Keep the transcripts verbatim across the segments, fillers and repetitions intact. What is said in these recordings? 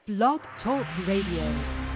Blog Talk Radio.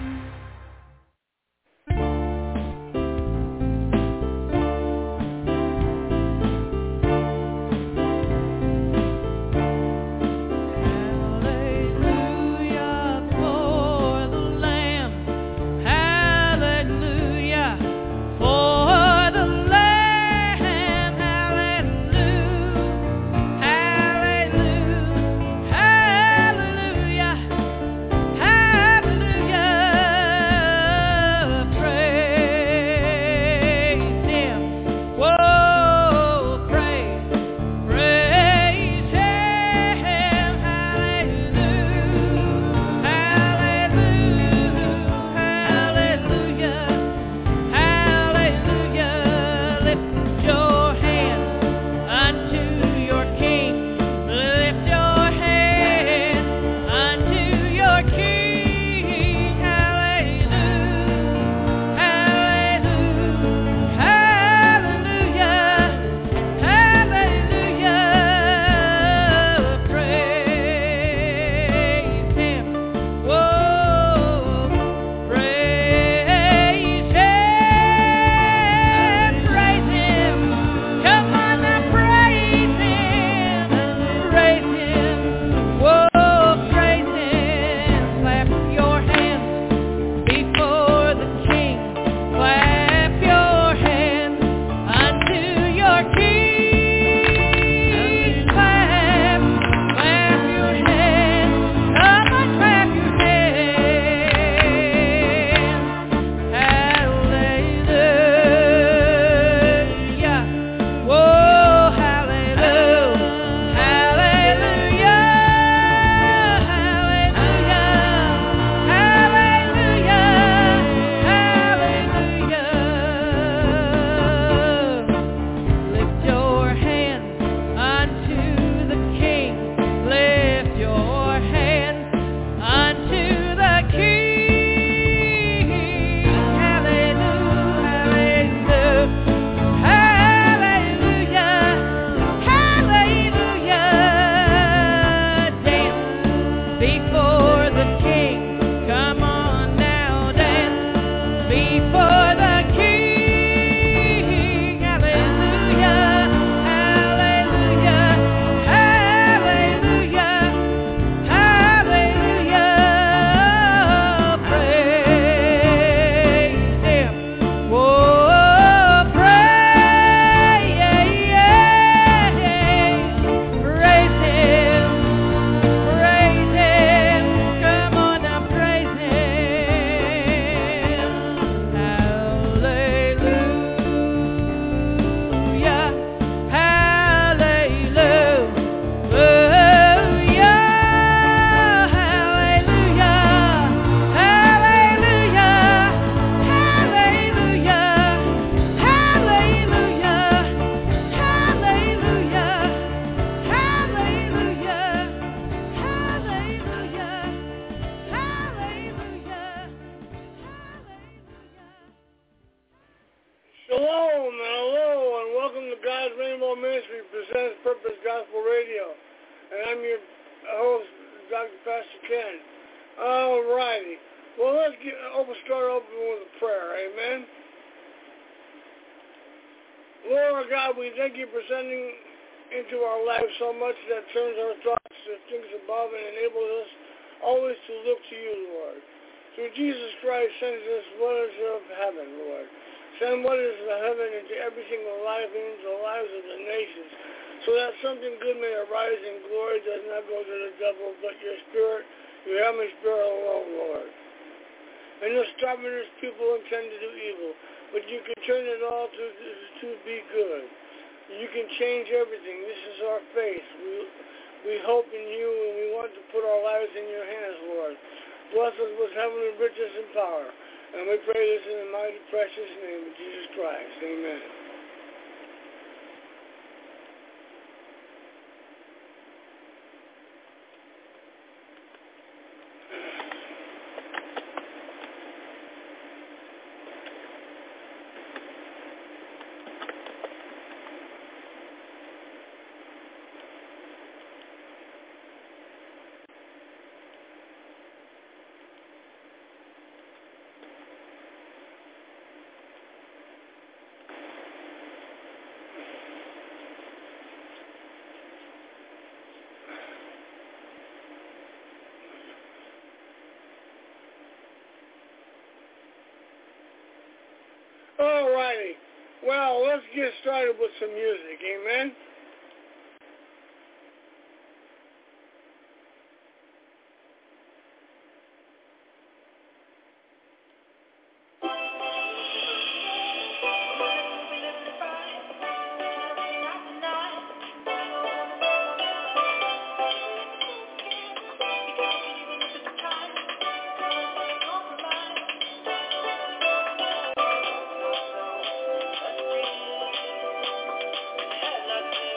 So much that turns our thoughts to things above and enables us always to look to you, Lord. Through Jesus Christ, sends us what is of heaven, Lord. Send what is of heaven into every single life and into the lives of the nations, so that something good may arise and glory does not go to the devil, but your spirit, your heavenly spirit alone, Lord. And the stubbornest people intend to do evil, but you can turn it all to, to, to be good. You can change everything. This is our faith. We we hope in you, and we want to put our lives in your hands, Lord. Bless us with heavenly riches and power. And we pray this in the mighty, precious name of Jesus Christ. Amen. Well, let's get started with some music, amen? Let's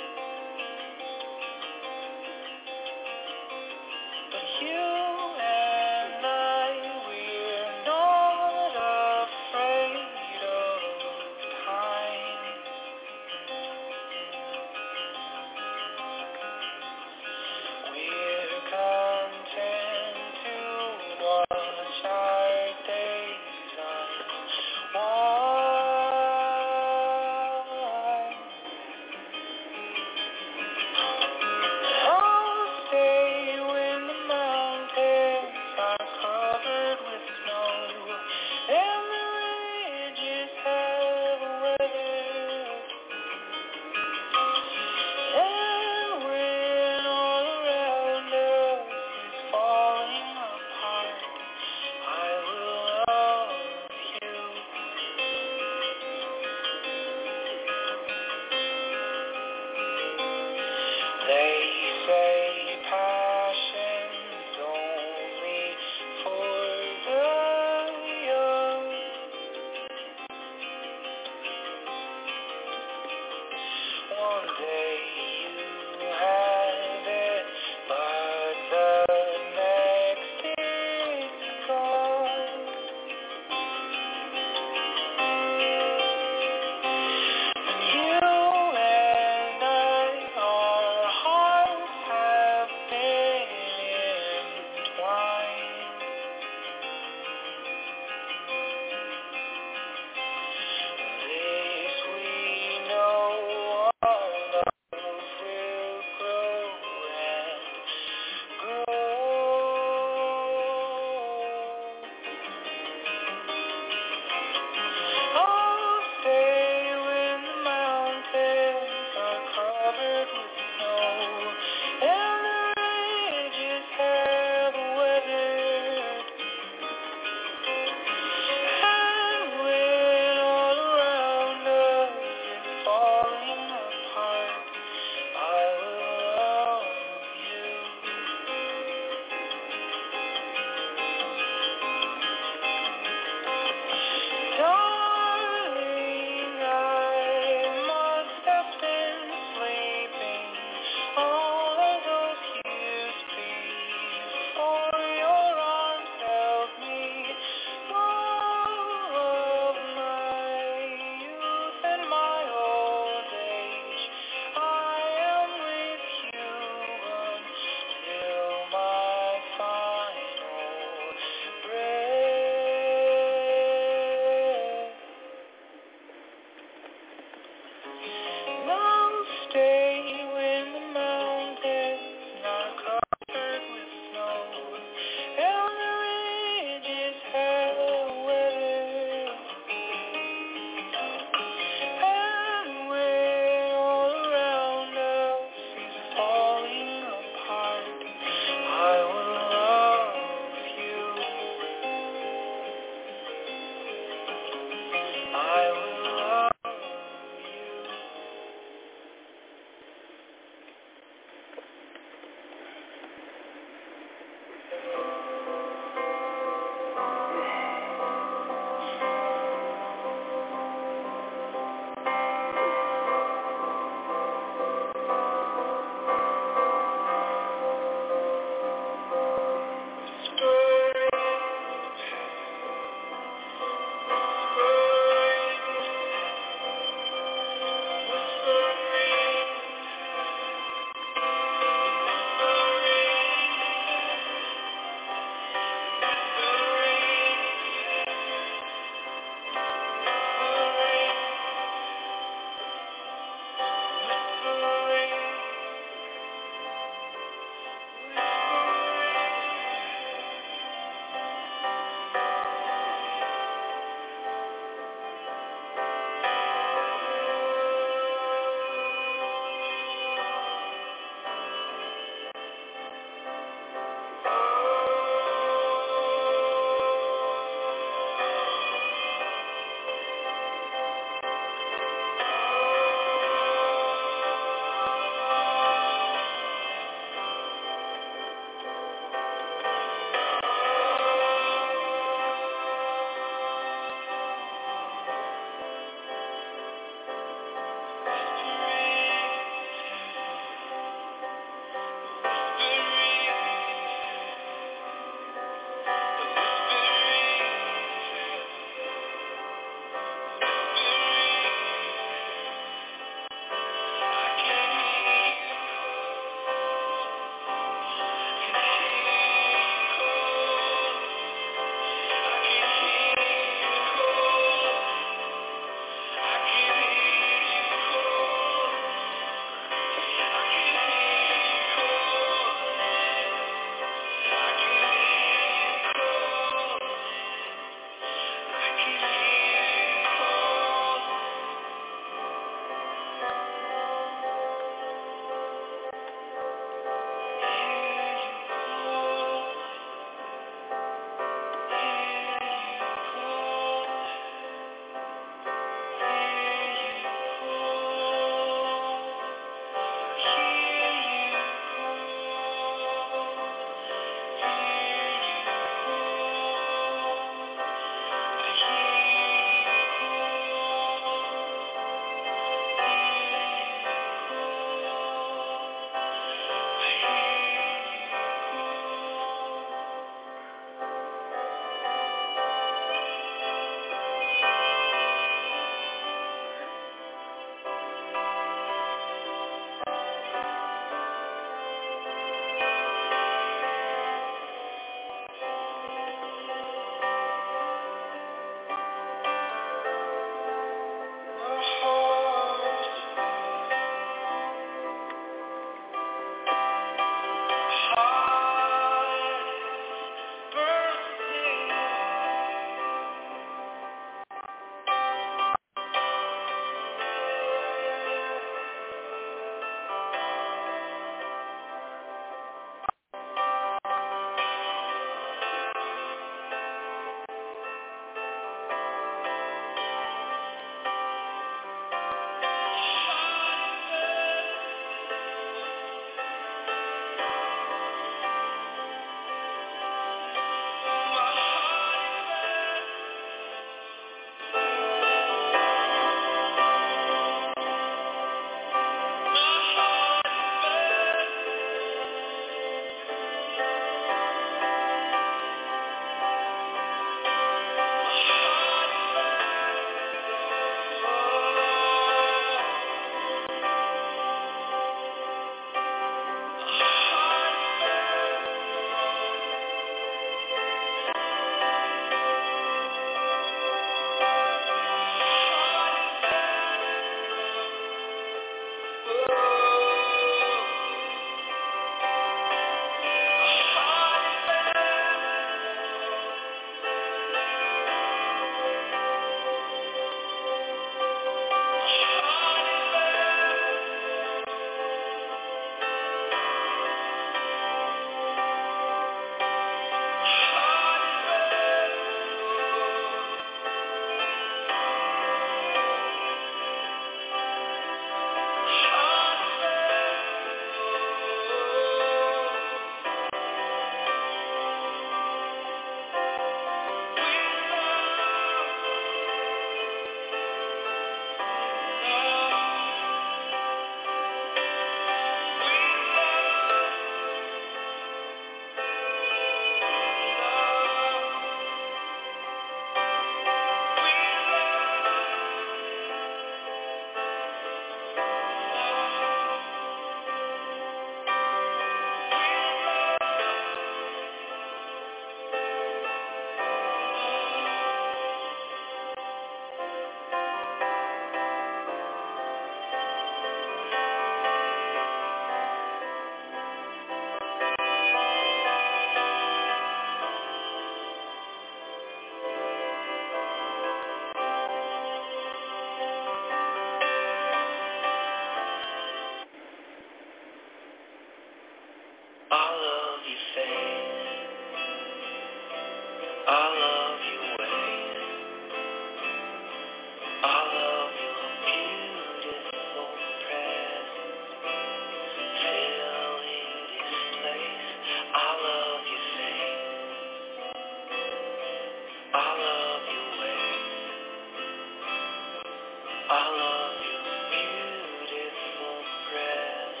all of your beautiful breath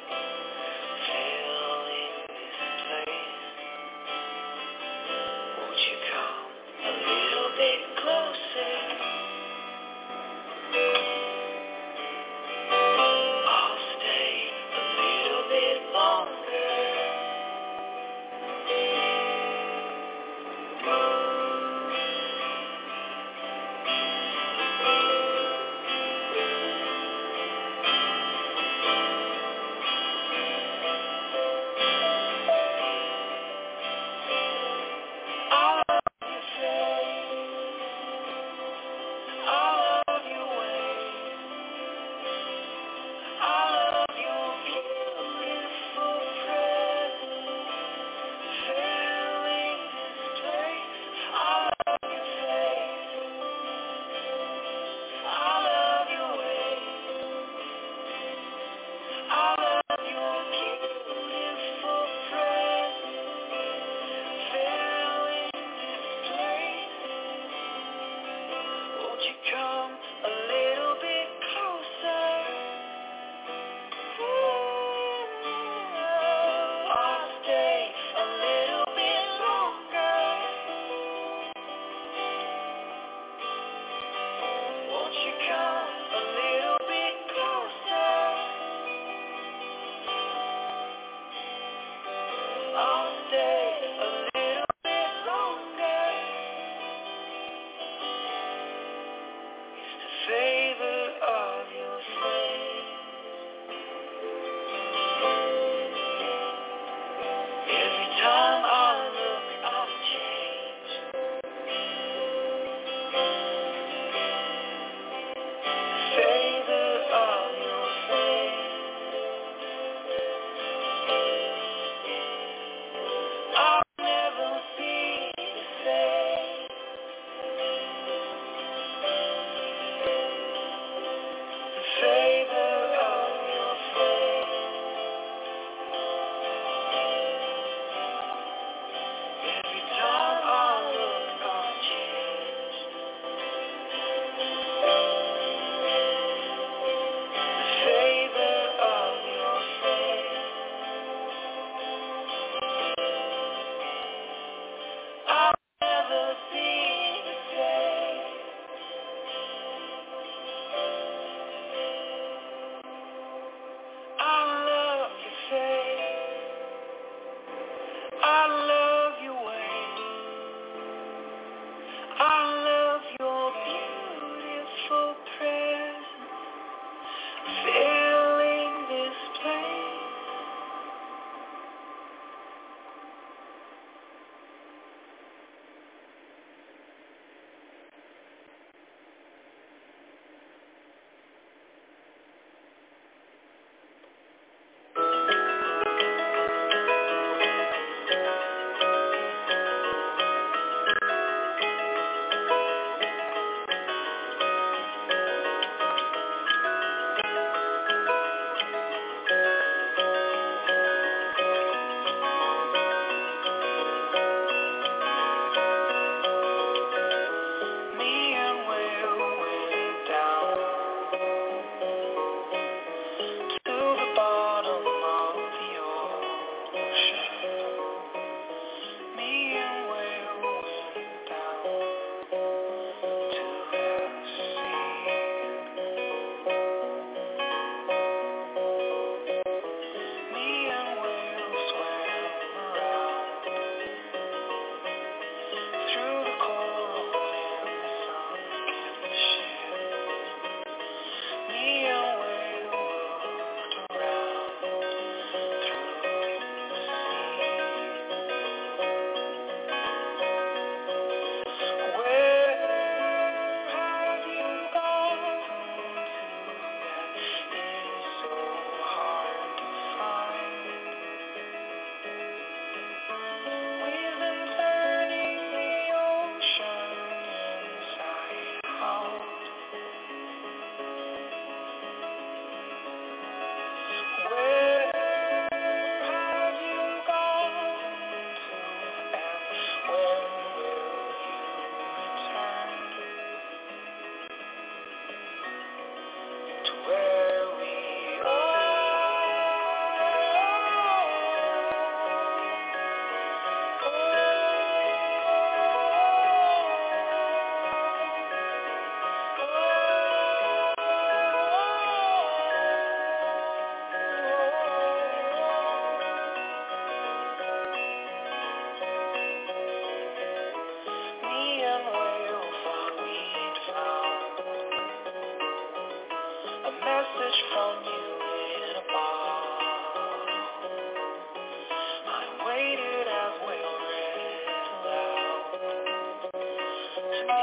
filling this place. Won't you come a little bit closer? I'll stay a little bit longer.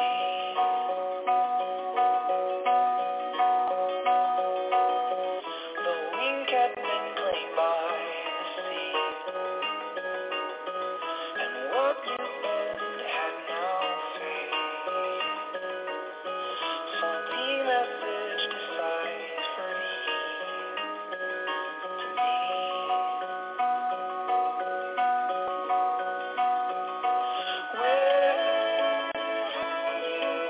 The wing had been claimed by the sea, and what you been had now faded. Salty message deciphered to me. Where have you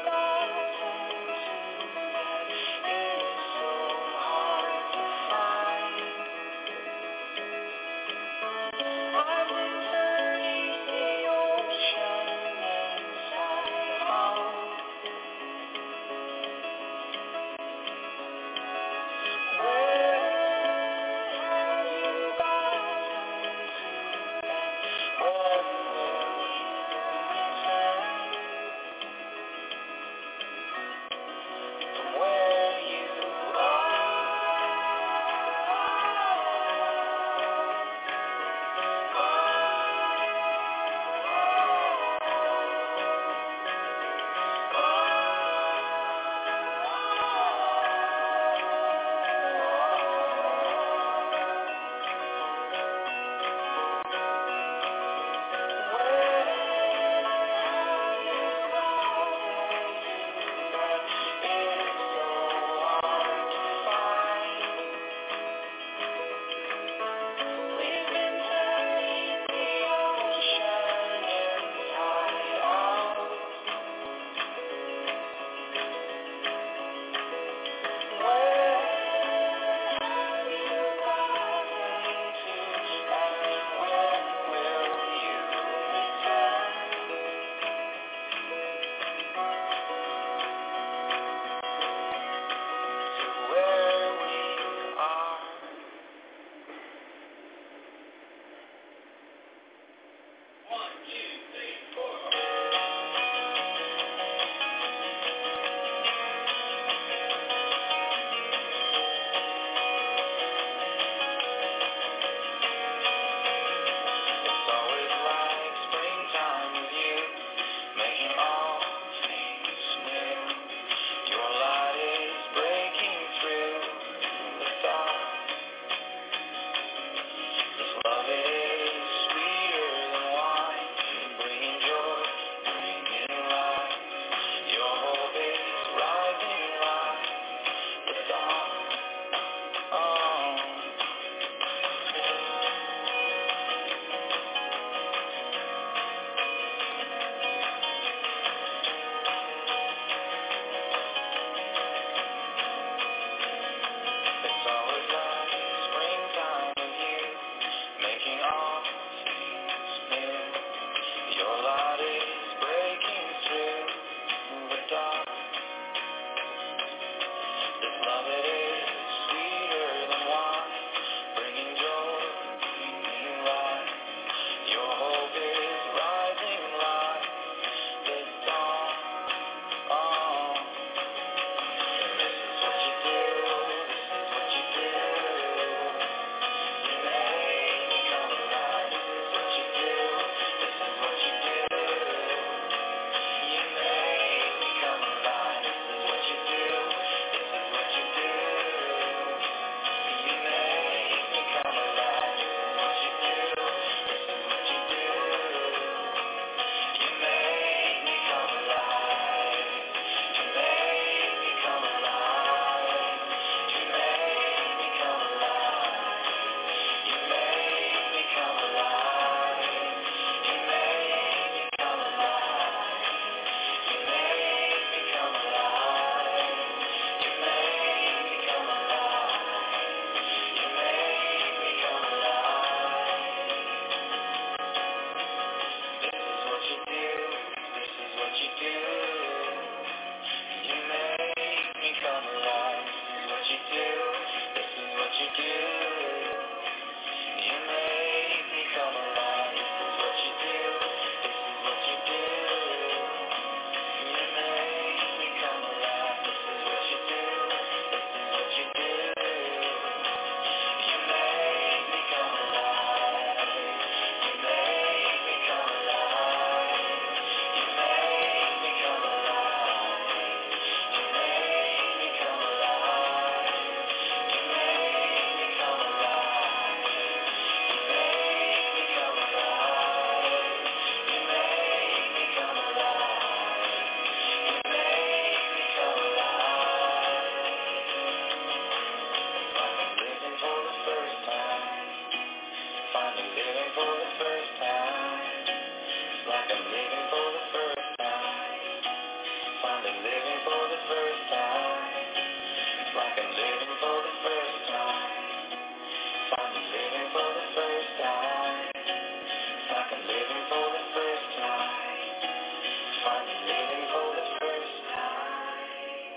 I'm living for the first time. It's like I'm living for the first time. Finally living for the first time. It's like I'm living for the first time. Finally living for the first time.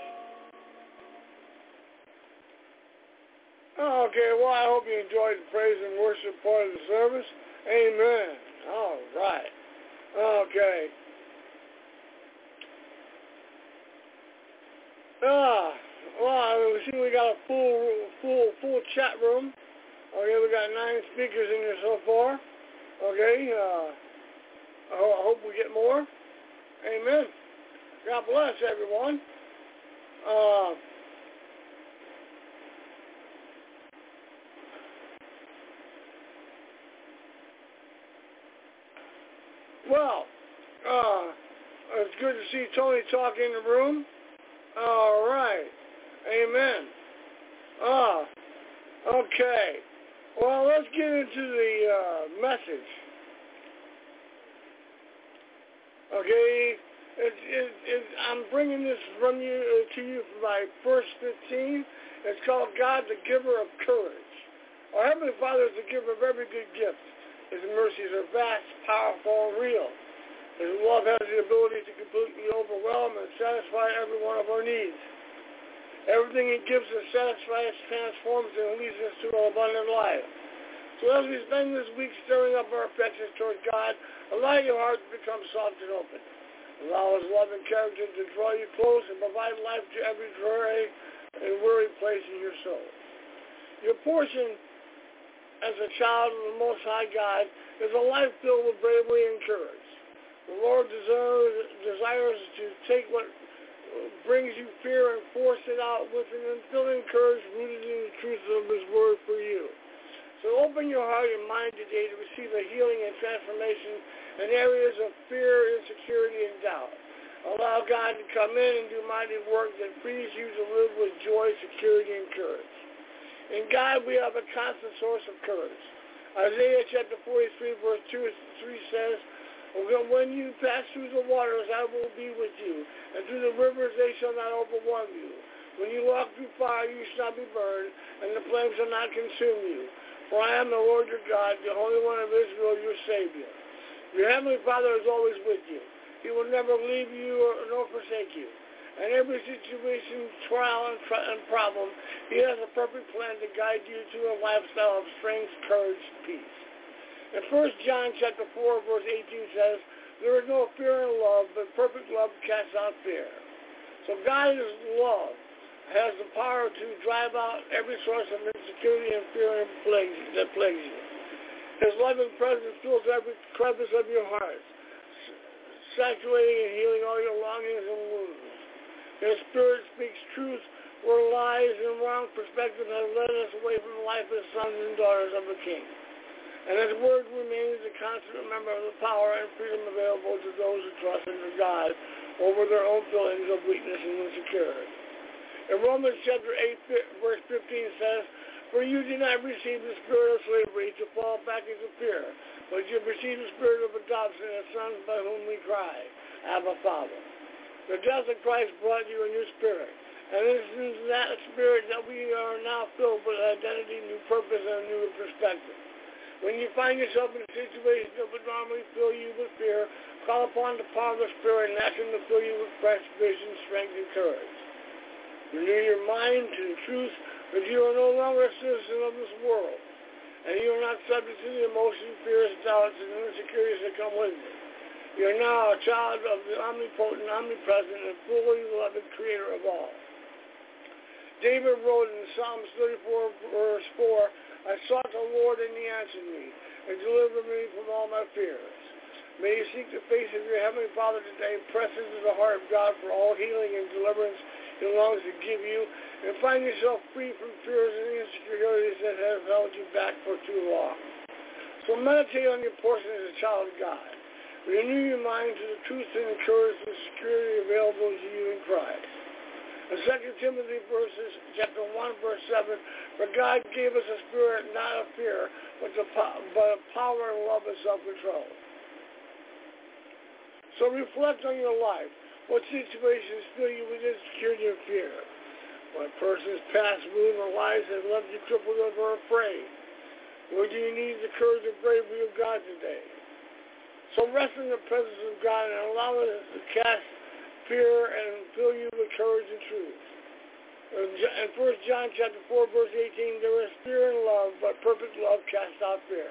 Okay, well, I hope you enjoyed the praise and worship part of the service. Amen. All right. Okay. Ah, well, we see we got a full, full, full chat room. Okay, we got nine speakers in here so far. Okay, uh, I, ho- I hope we get more. Amen. God bless everyone. Uh, well, uh, it's good to see Tony talk in the room. All right. Amen. Ah, okay. Well, let's get into the uh, message. Okay, it, it, it, I'm bringing this from you uh, to you from my verse fifteen. It's called God, the Giver of Courage. Our Heavenly Father is the giver of every good gift. His mercies are vast, powerful, and real. His love has the ability to completely overwhelm and satisfy every one of our needs. Everything He gives us satisfies, transforms, and leads us to an abundant life. So as we spend this week stirring up our affections toward God, allow your heart to become soft and open. Allow His love and character to draw you close and provide life to every dry and weary place in your soul. Your portion as a child of the Most High God is a life filled with bravery and courage. The Lord desires, desires to take what brings you fear and force it out with an instilling courage rooted in the truth of His Word for you. So open your heart and mind today to receive a healing and transformation in areas of fear, insecurity, and doubt. Allow God to come in and do mighty work that frees you to live with joy, security, and courage. In God we have a constant source of courage. Isaiah chapter forty-three, verse two and three says, when you pass through the waters, I will be with you, and through the rivers they shall not overwhelm you. When you walk through fire, you shall not be burned, and the flames shall not consume you. For I am the Lord your God, the Holy One of Israel, your Savior. Your Heavenly Father is always with you. He will never leave you or, nor forsake you. In every situation, trial, and, tr- and problem, He has a perfect plan to guide you to a lifestyle of strength, courage, and peace. In First John chapter four, verse eighteen says, there is no fear in love, but perfect love casts out fear. So God is love, has the power to drive out every source of insecurity and fear and plagues, that plagues you. His loving presence fills every crevice of your heart, saturating and healing all your longings and wounds. His Spirit speaks truth where lies and wrong perspective have led us away from the life as sons and daughters of the King. And His Word remains a constant reminder of the power and freedom available to those who trust in God over their own feelings of weakness and insecurity. In Romans chapter eight, verse fifteen says, for you did not receive the spirit of slavery to fall back into fear, but you have received the spirit of adoption as sons by whom we cry, Abba, Father. The death of Christ brought you a new spirit, and it is in that spirit that we are now filled with identity, new purpose, and a new perspective. When you find yourself in a situation that would normally fill you with fear, call upon the power of the Spirit and ask Him to fill you with fresh vision, strength, and courage. Renew your mind to the truth that you are no longer a citizen of this world, and you are not subject to the emotions, fears, doubts, and insecurities that come with it. You are now a child of the omnipotent, omnipresent, and fully loving Creator of all. David wrote in Psalms thirty-four, verse four, I sought the Lord, and He answered me, and delivered me from all my fears. May you seek the face of your Heavenly Father today, press into the heart of God for all healing and deliverance He longs to give you, and find yourself free from fears and insecurities that have held you back for too long. So meditate on your portion as a child of God. Renew your mind to the truth and the courage and security available to you in Christ. In Second Timothy verses, chapter one, verse seven, for God gave us a spirit not of fear, but, the, but of power and love and self-control. So reflect on your life. What situations fill you with insecurity and fear? What person's past wound or lies has left you crippled or afraid? Where do you need the courage and bravery of God today? So rest in the presence of God and allow it to cast fear and fill you with courage and truth. In First John chapter four, verse eighteen, there is fear and love, but perfect love casts out fear.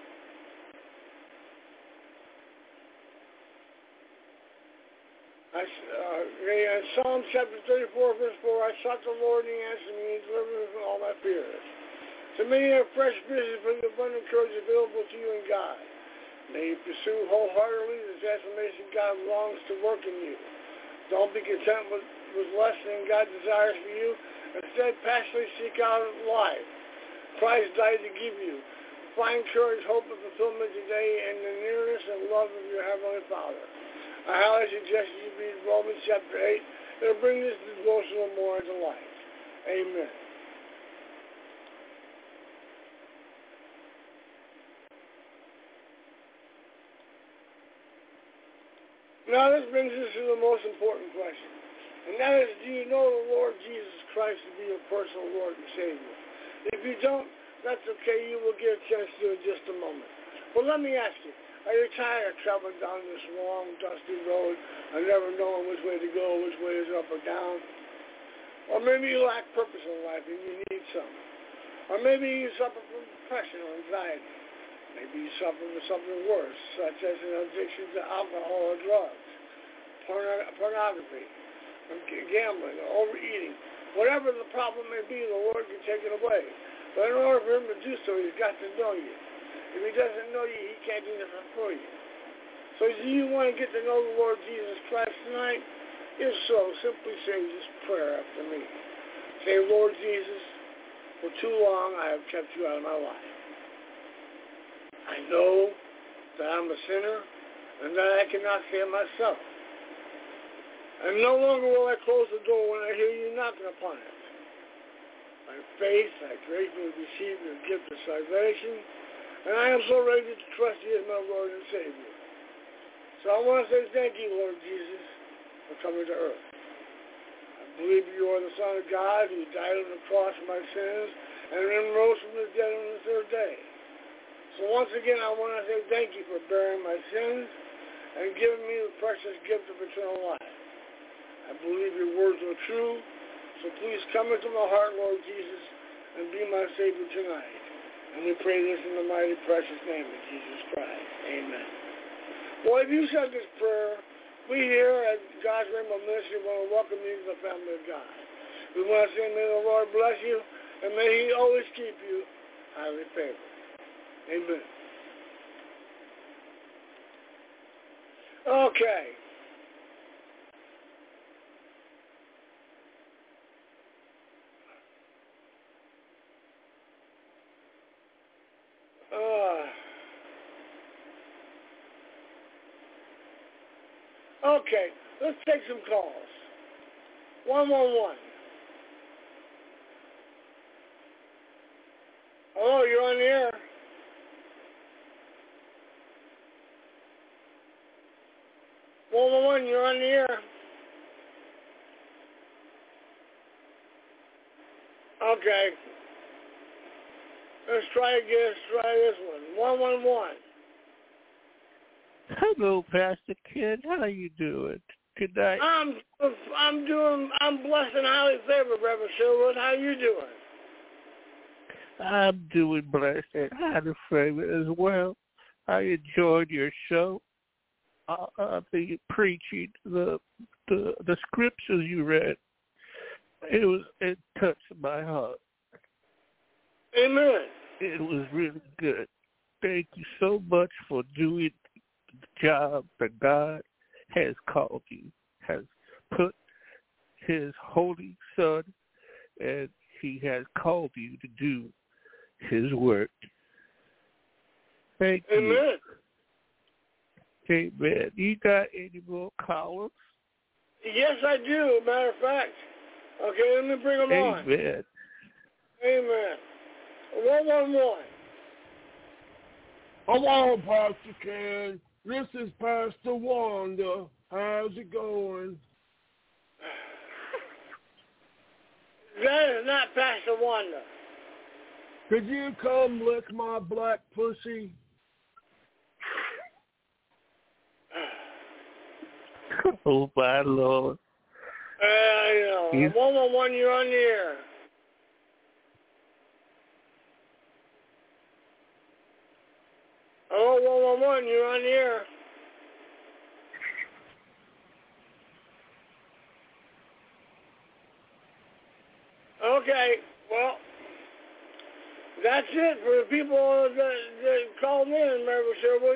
I, uh, in Psalm chapter thirty-four, verse four, I sought the Lord and he answered me and delivered me from all my fears. So many have fresh visions from the abundant courage available to you in God. May you pursue wholeheartedly the transformation God longs to work in you. Don't be content with, with less than God desires for you. Instead, passionately seek out life Christ died to give you. Find courage, hope, and fulfillment today in the nearness and love of your Heavenly Father. I highly suggest you read Romans chapter eight. It'll bring this devotional more into life. Amen. Now this brings us to the most important question. And that is, do you know the Lord Jesus Christ to be your personal Lord and Savior? If you don't, that's okay. You will get a chance to do it in just a moment. But let me ask you, are you tired of traveling down this long, dusty road and never knowing which way to go, which way is up or down? Or maybe you lack purpose in life and you need some. Or maybe you suffer from depression or anxiety. Maybe you suffer from something worse, such as an addiction to alcohol or drugs, porno- pornography, gambling, or overeating. Whatever the problem may be, the Lord can take it away. But in order for him to do so, he's got to know you. If he doesn't know you, he can't do nothing for you. So do you want to get to know the Lord Jesus Christ tonight? If so, simply say this prayer after me. Say, Lord Jesus, for too long I have kept you out of my life. I know that I'm a sinner and that I cannot save myself. And no longer will I close the door when I hear you knocking upon it. By faith, I gratefully receive your gift of salvation, and I am so ready to trust you as my Lord and Savior. So I want to say thank you, Lord Jesus, for coming to earth. I believe you are the Son of God who died on the cross for my sins and then rose from the dead on the third day. So once again, I want to say thank you for bearing my sins and giving me the precious gift of eternal life. I believe your words are true, so please come into my heart, Lord Jesus, and be my Savior tonight. And we pray this in the mighty, precious name of Jesus Christ. Amen. Well, if you said this prayer, we here at God's Rainbow Ministry want to welcome you to the family of God. We want to say, may the Lord bless you, and may he always keep you highly favored. Amen. Okay. Uh, okay, let's take some calls. one one one. Hello, you're on the air. one one one, you're on the air. Okay. Let's try again. Let's try this one. one one one. Hello, Pastor Ken. How you doing tonight? I'm I'm doing I'm blessed and highly favored, Reverend Sherwood. How you doing? I'm doing blessed and highly favored as well. I enjoyed your show. Uh, uh, the preaching, the the the scriptures you read. It was it touched my heart. Amen. It was really good. Thank you so much for doing the job that God has called you, has put his Holy Son, and he has called you to do his work. Thank Amen. you. Amen. You got any more callers? Yes, I do. Matter of fact. Okay, let me bring them Amen. on. Amen. one one one. Hello, Pastor Ken. This is Pastor Wanda How's it going? That is not Pastor Wanda. Could you come lick my black pussy? Oh, my Lord. Uh, you know, He's... one one one, you're on the air. Oh, one one one, you're on the air. Okay, well, that's it for the people that, that called in, Mary Sherwood.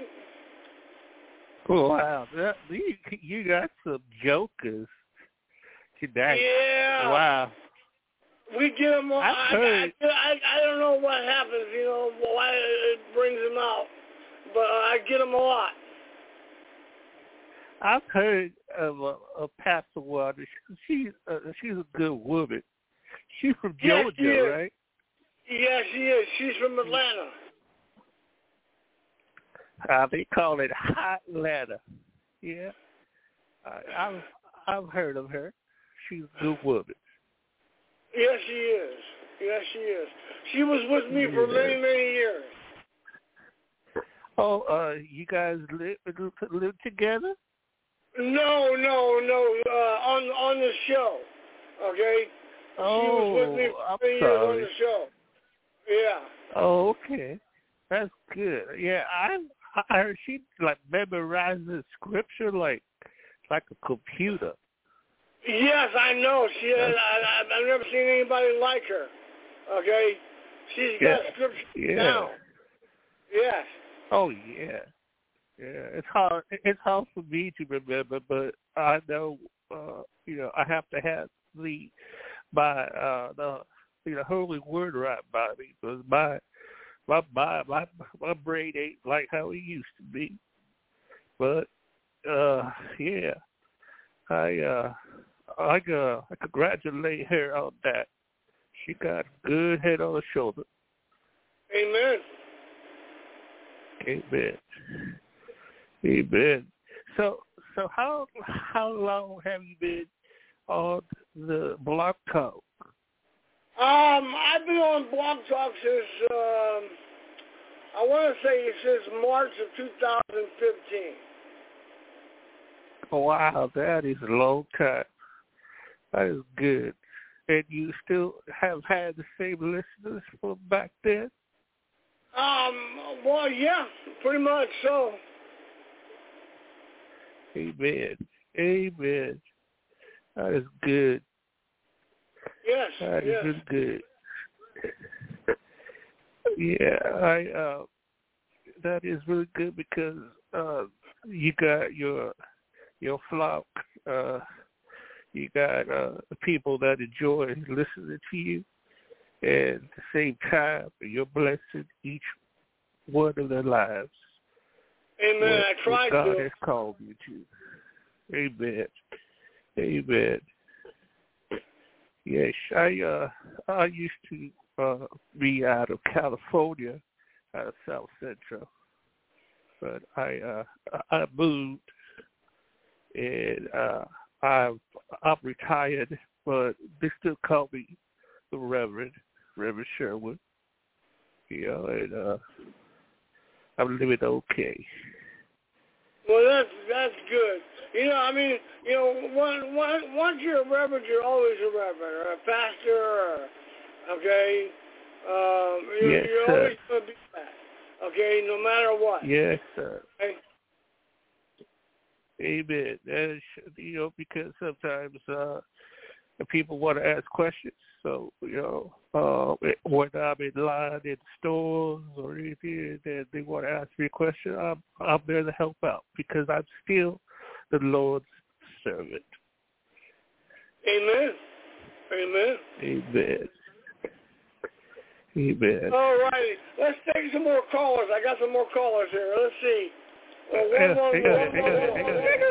Wow, that, you, you got some jokers today. Yeah. Wow. We get them. I, heard. I, I, I don't know what happens, you know, why it brings them out, but I get them a lot. I've heard of a, a Pastor Wanda. She, uh, she's a good woman. She's from Georgia, yes, right? Yes, she is. She's from Atlanta. Uh, they call it Hot Atlanta. Yeah, I, I've I've heard of her. She's a good woman. Yes, she is. Yes, she is. She was with me for yeah. many, many years. Oh, uh, you guys live live together? No, no, no. Uh, on on the show, okay. Oh, she was with me for I'm many sorry. years on the show. Yeah. Oh, okay. That's good. Yeah, I I heard she like memorizes scripture like like a computer. Yes, I know. She. I, I, I've never seen anybody like her. Okay, she's got yeah. scripture yeah. down. Yes. Oh yeah, yeah. It's hard. It's hard for me to remember, but I know. Uh, you know, I have to have the my uh, the you know holy word right by me because my my my my my brain ain't like how it used to be. But uh, yeah, I uh, I uh, I congratulate her on that. She got a good head on her shoulder. Amen. Amen. Amen. So, so how how long have you been on the Blog Talk? Um, I've been on Blog Talk since um, I want to say since March of two thousand fifteen. Wow, that is a long time. That is good. And you still have had the same listeners from back then? Um, well, yeah, pretty much so. Amen. Amen. That is good. Yes, That yes. is really good. Yeah, I uh that is really good because uh you got your your flock, uh you got uh people that enjoy listening to you, and at the same time you're blessing each one of their lives. Amen. What, I tried what God to. has called you to. Amen. Amen. Yes, I uh I used to uh be out of California, out of South Central, but I uh I moved and uh I've I'm retired, but they still call me the Reverend Reverend Sherwood. You know, and uh I'm living okay. Well, that's that's good. You know, I mean, you know, once, once you're a reverend, you're always a reverend, or a pastor, or, okay? Um, you're, Yes, you're sir. always going to be that, okay, no matter what. Yes, sir. Okay? Amen. And, you know, because sometimes uh, people want to ask questions. So, you know, uh, when I'm in line in stores or anything, and they want to ask me a question, I'm, I'm there to help out because I'm still the Lord's servant. Amen. Amen. Amen. Amen. All righty. Let's take some more callers. I got some more callers here. Let's see. Well, one, Yeah, one, yeah, one, yeah, one, yeah, one, yeah.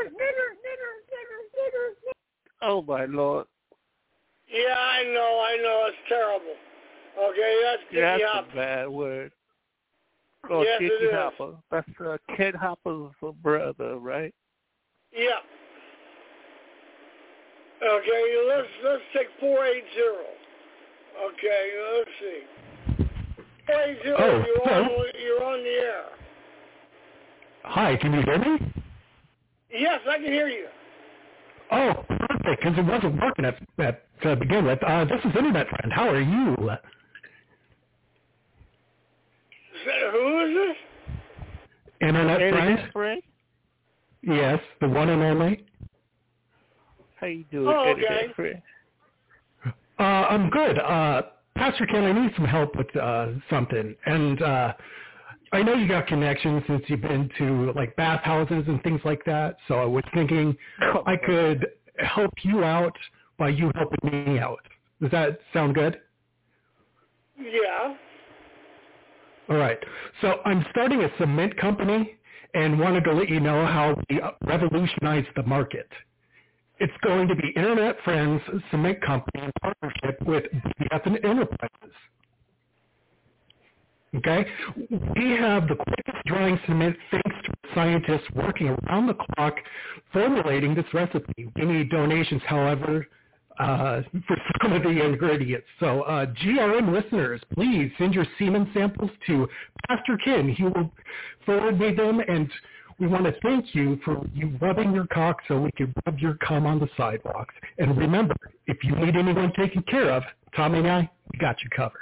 one. Oh, my Lord. Yeah, I know, I know. It's terrible. Okay, that's Kiki That's Hopper. a bad word. Oh, Yes, Kiki it is. Hopper. That's uh, Ken Hopper's brother, right? Yeah. Okay, let's let's take four eight zero. Okay, let's see. four eight zero, Oh, you're hello. on you're on the air. Hi, can you hear me? Yes, I can hear you. Oh, perfect, because it wasn't working at, at to begin with. Uh, this is Internet Friend. How are you? So, who is this? Internet Friend? Internet friend? Yes, the one and only. How you doing, Oh, okay. Internet friend? Uh, I'm good. Uh, Pastor Ken, I need some help with uh, something. And uh, I know you got connections since you've been to like bathhouses and things like that. So I was thinking Oh, I could help you out by you helping me out. Does that sound good? Yeah. All right. So I'm starting a cement company and wanted to let you know how we revolutionize the market. It's going to be Internet Friends Cement Company in partnership with B B F and Enterprises. Okay? We have the quickest drying cement thanks to scientists working around the clock formulating this recipe. We need donations, however, uh, for some of the ingredients. So uh, G R M listeners, please send your semen samples to Pastor Ken. He will forward me them, and we want to thank you for you rubbing your cock so we can rub your cum on the sidewalks. And remember, if you need anyone taken care of, Tommy and I, we got you covered.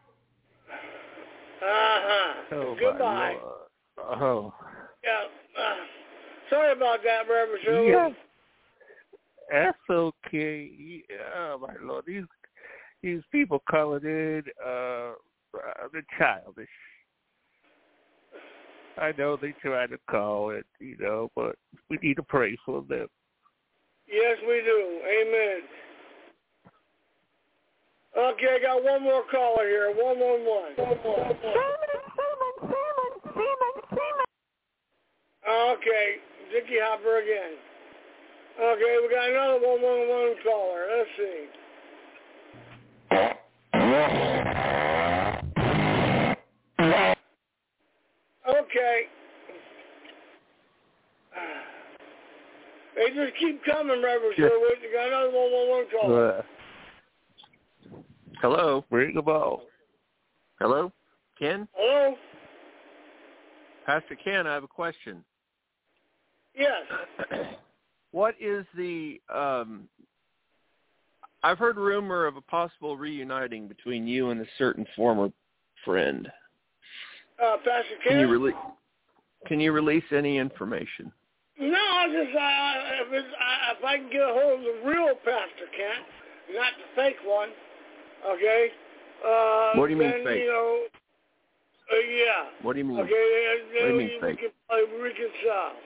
Uh-huh. Oh, Goodbye. my Lord. Oh. Yeah. Uh, sorry about that, Reverend Joe. Yeah. That's okay. Yeah, oh, my Lord. These these people calling in, uh, uh, they're childish. I know they try to call it, you know, but we need to pray for them. Yes, we do. Amen. Okay, I got one more caller here. One, one, one. One, one, one. Okay, Dickie Hopper again. Okay, we got another one, one, one caller. Let's see. Okay. They just keep coming, Reverend Sherwood. You got another one, one, one caller. Uh, hello. Bring them all. Hello? Ken? Hello? Pastor Ken, I have a question. Yes. What is the, um, I've heard rumor of a possible reuniting between you and a certain former friend. Uh, Pastor Ken? Can you, rele- can you release any information? No, I just, uh, if, it's, uh, if I can get a hold of the real Pastor Kent, not the fake one, okay? Uh, What do you mean then, fake? You know, uh, yeah. What do you mean? Okay, then, What do you mean we fake? can probably reconcile.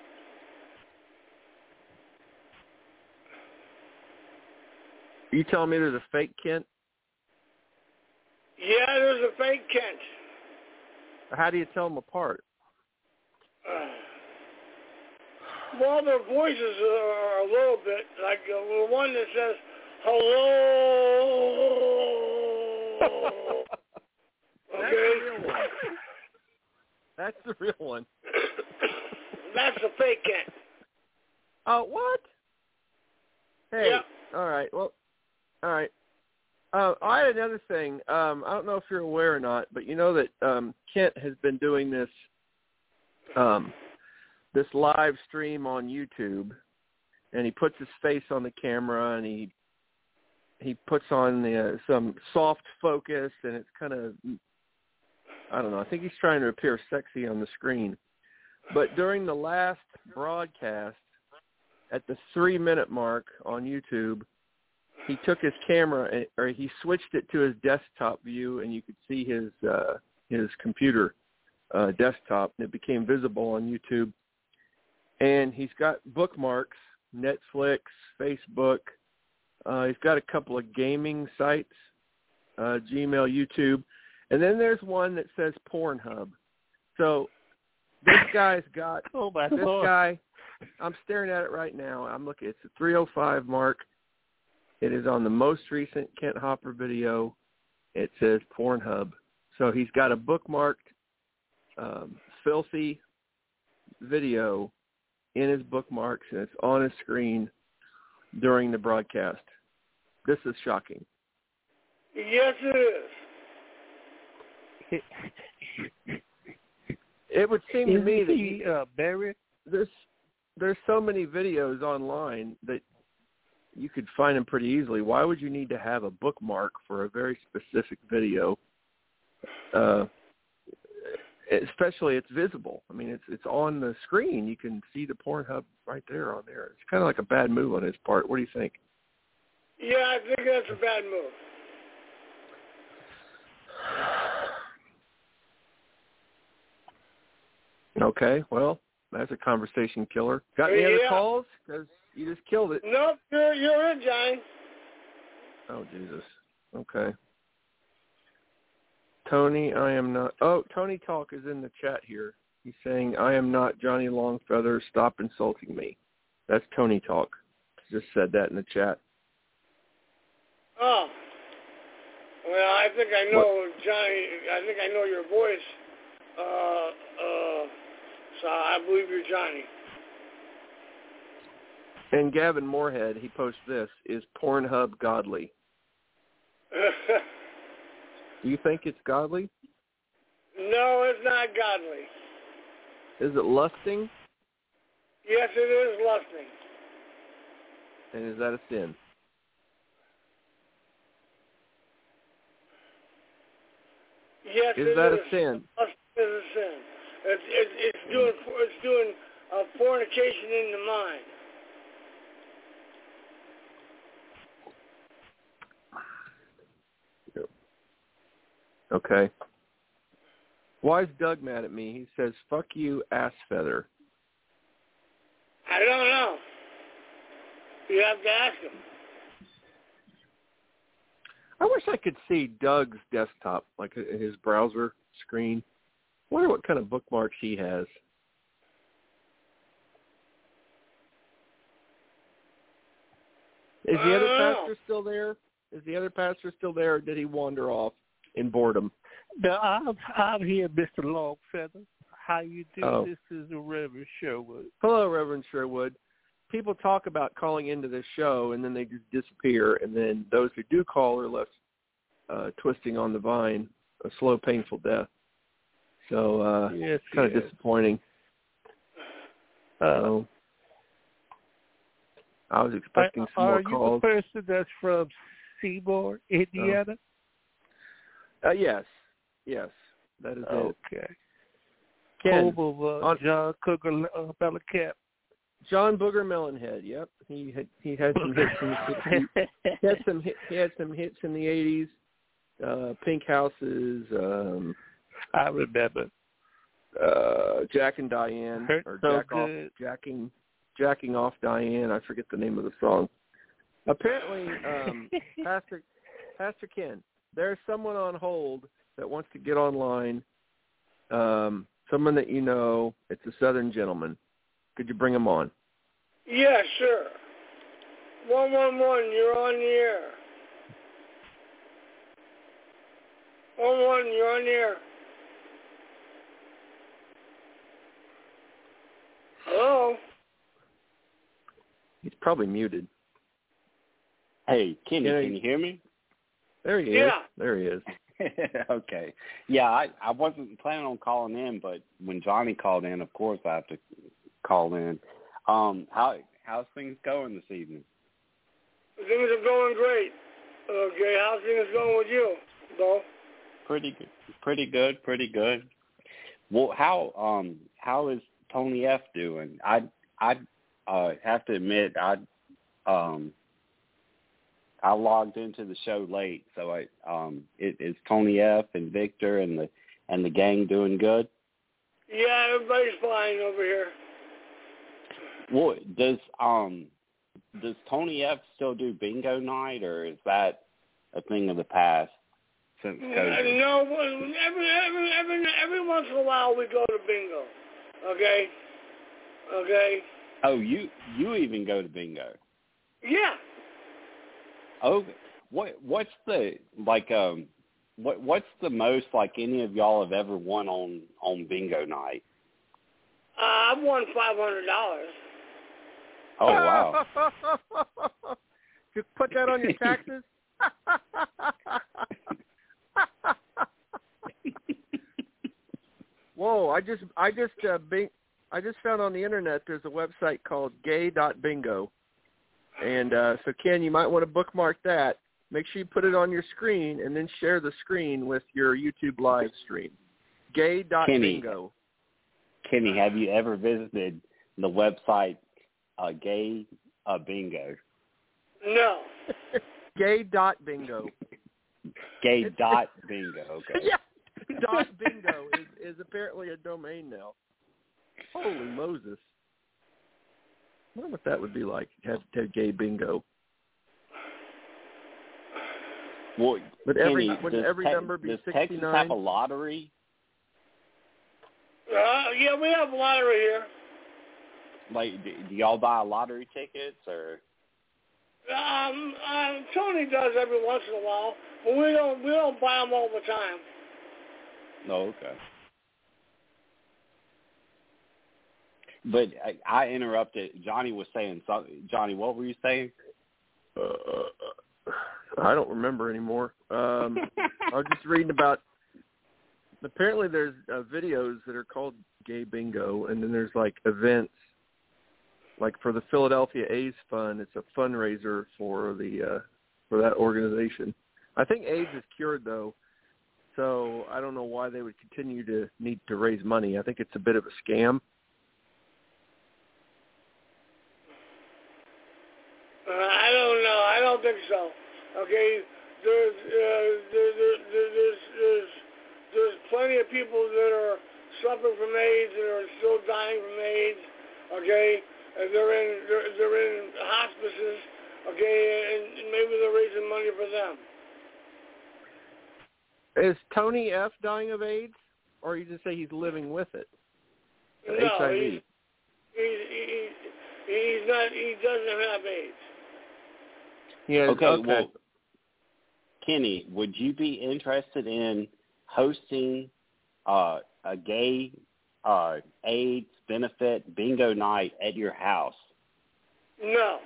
Are you telling me there's a fake Kent? Yeah, there's a fake Kent. How do you tell them apart? Uh, well, their voices are a little bit like uh, the one that says, hello. That's Okay? the real one. That's the real one. That's the fake Kent. Oh, uh, what? Hey, yeah. All right, well, all right. Uh, I had another thing. Um, I don't know if you're aware or not, but you know that um, Kent has been doing this um, this live stream on YouTube, and he puts his face on the camera, and he he puts on the, uh, some soft focus, and it's kind of, I don't know, I think he's trying to appear sexy on the screen. But during the last broadcast, at the three-minute mark on YouTube, he took his camera, or he switched it to his desktop view, and you could see his uh, his computer uh, desktop, and it became visible on YouTube. And he's got bookmarks, Netflix, Facebook. Uh, he's got a couple of gaming sites, uh, Gmail, YouTube. And then there's one that says Pornhub. So this guy's got, oh my this Lord. guy, I'm staring at it right now. I'm looking, it's a three oh five mark. It is on the most recent Kent Hopper video. It says Pornhub. So he's got a bookmarked, um, filthy video in his bookmarks, and it's on his screen. during the broadcast. This is shocking. Yes, it is. It would seem to me that he uh, buried. There's there's so many videos online that you could find them pretty easily. Why would you need to have a bookmark for a very specific video? Uh, especially it's visible. I mean, it's it's on the screen. You can see the Pornhub right there on there. It's kind of like a bad move on his part. What do you think? Yeah, I think that's a bad move. Okay, well, that's a conversation killer. Got any yeah. other calls? Because you just killed it. Nope, you're, you're in, Johnny. Oh, Jesus. Okay. Tony, I am not. Oh, Tony Talk is in the chat here. He's saying, I am not Johnny Longfeather. Stop insulting me. That's Tony Talk. Just said that in the chat. Oh. Well, I think I know, what? Johnny. I think I know your voice. Uh, uh, so I believe you're Johnny. And Gavin Moorhead, he posts this, is Pornhub godly? Do you think it's godly? No, it's not godly. Is it lusting? Yes, it is lusting. And is that a sin? Yes, is it that is. a sin? Lusting is a sin. It's, it's, it's doing it's doing uh, fornication in the mind. Okay. Why is Doug mad at me? He says, fuck you, ass feather. I don't know. You have to ask him. I wish I could see Doug's desktop, like his browser screen. I wonder what kind of bookmarks he has. Is the other pastor still there? Is the other pastor still there, or did he wander off in boredom? No, I'm, I'm here, Mister Longfeather. How you do? Oh. This is the Reverend Sherwood. Hello, Reverend Sherwood. People talk about calling into this show, and then they just disappear, and then those who do call are left uh, twisting on the vine, a slow, painful death. So uh, yes, kind yes. of disappointing. Uh, so, I was expecting some are more you calls. the person that's from Seymour, Indiana? Uh, yes, yes, that is okay. it. Okay. Ken, Home of uh, on, John Cougar uh, Mellencamp. John Booger Melonhead. Yep, he had he had some hits in the sixties. He had some hit, he had some hits in the eighties. Uh, Pink Houses. Um, I remember. Uh, Jack and Diane, Hurt or so Jack good. off, jacking, jacking off Diane. I forget the name of the song. Apparently, um, Pastor Pastor Ken, there's someone on hold that wants to get online. Um, someone that you know. It's a Southern gentleman. Could you bring him on? Yeah, sure. One one one, you're on the air. One one, you're on the air. Hello. He's probably muted. Hey, Kenny, Yeah, can you hear me? There he is. Yeah. There he is. Okay. Yeah, I, I wasn't planning on calling in, but when Johnny called in, of course I have to call in. Um, how how's things going this evening? Things are going great. Okay, how's things going with you, Bo? Pretty good. Pretty good. Pretty good. Well, how um how is Tony F doing? I I uh, have to admit I um I logged into the show late, so I um it, is Tony F and Victor and the and the gang doing good? Yeah, everybody's fine over here. Well, does um does Tony F still do bingo night, or is that a thing of the past since COVID? No, every every every every once in a while we go to bingo. Okay. Okay. Oh, you you even go to bingo? Yeah. Oh, what what's the like um what what's the most like any of y'all have ever won on on bingo night? Uh, I've won five hundred dollars. Oh, wow. To put that on your taxes? Whoa! I just I just uh, bing, I just found on the internet there's a website called gay dot bingo, and uh, so Ken, you might want to bookmark that. Make sure you put it on your screen, and then share the screen with your YouTube live stream. gay dot bingo. Kenny, have you ever visited the website uh, Gay uh, Bingo? No. gay dot bingo. Gay dot bingo. Okay. Yeah. Dot bingo is, is apparently a domain now. Holy Moses! I wonder what that would be like. Have to have gay bingo. Well, Would every Kenny, would does every te- number be does sixty-nine? Texas have a lottery? Uh, yeah, we have a lottery here. Like, do, do y'all buy lottery tickets or? Um, uh, Tony does every once in a while, but we don't we don't buy them all the time. No, okay. But I, I interrupted. Johnny was saying something. Johnny, what were you saying? Uh, I don't remember anymore. Um, I was just reading about. Apparently, there's uh, videos that are called Gay Bingo, and then there's like events, like for the Philadelphia AIDS Fund. It's a fundraiser for the uh, for that organization. I think AIDS is cured though, so I don't know why they would continue to need to raise money. I think it's a bit of a scam. Uh, I don't know. I don't think so. Okay, there's uh, there, there, there, there's there's there's plenty of people that are suffering from AIDS and are still dying from AIDS. Okay, and they're in they're, they're in hospices. Okay, and maybe they're raising money for them. Is Tony F. dying of AIDS, or you just say he's living with it? No, H I V. he's, he's, he's, he's not. He doesn't have AIDS. Yeah. Okay, okay. well, Kenny, would you be interested in hosting uh, a gay uh, AIDS benefit bingo night at your house? No.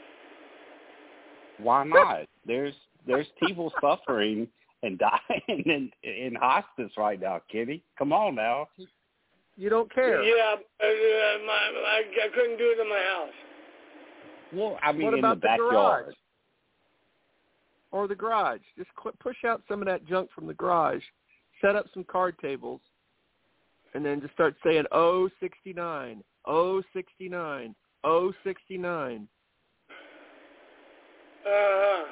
Why not? There's there's people suffering and dying in, in hospice right now, Kenny. Come on now. You don't care. Yeah, uh, my, I, I couldn't do it in my house. Well, I mean, what in about the backyard. garage? Or the garage. Just qu- push out some of that junk from the garage, set up some card tables, and then just start saying, oh, sixty-nine, oh, sixty-nine, oh, sixty-nine. Uh-huh.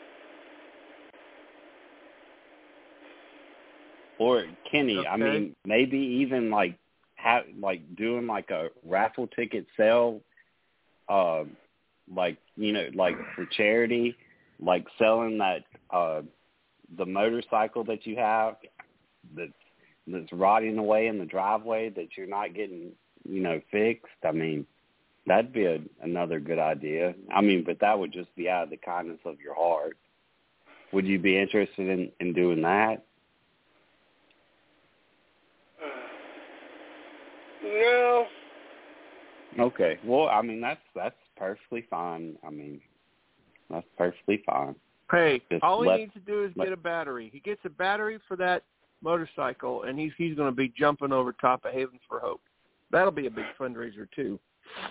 Or Kenny, Okay. I mean, maybe even like have like doing like a raffle ticket sale, uh, like you know, like for charity, like selling that uh, the motorcycle that you have that's that's rotting away in the driveway that you're not getting, you know, fixed. I mean, that'd be a, another good idea. I mean, but that would just be out of the kindness of your heart. Would you be interested in, in doing that? No. Okay. Well, I mean, that's that's perfectly fine. I mean, that's perfectly fine. Hey, Just all he let- needs to do is let- get a battery. He gets a battery for that motorcycle, and he's he's going to be jumping over top of Havens for Hope. That'll be a big fundraiser too.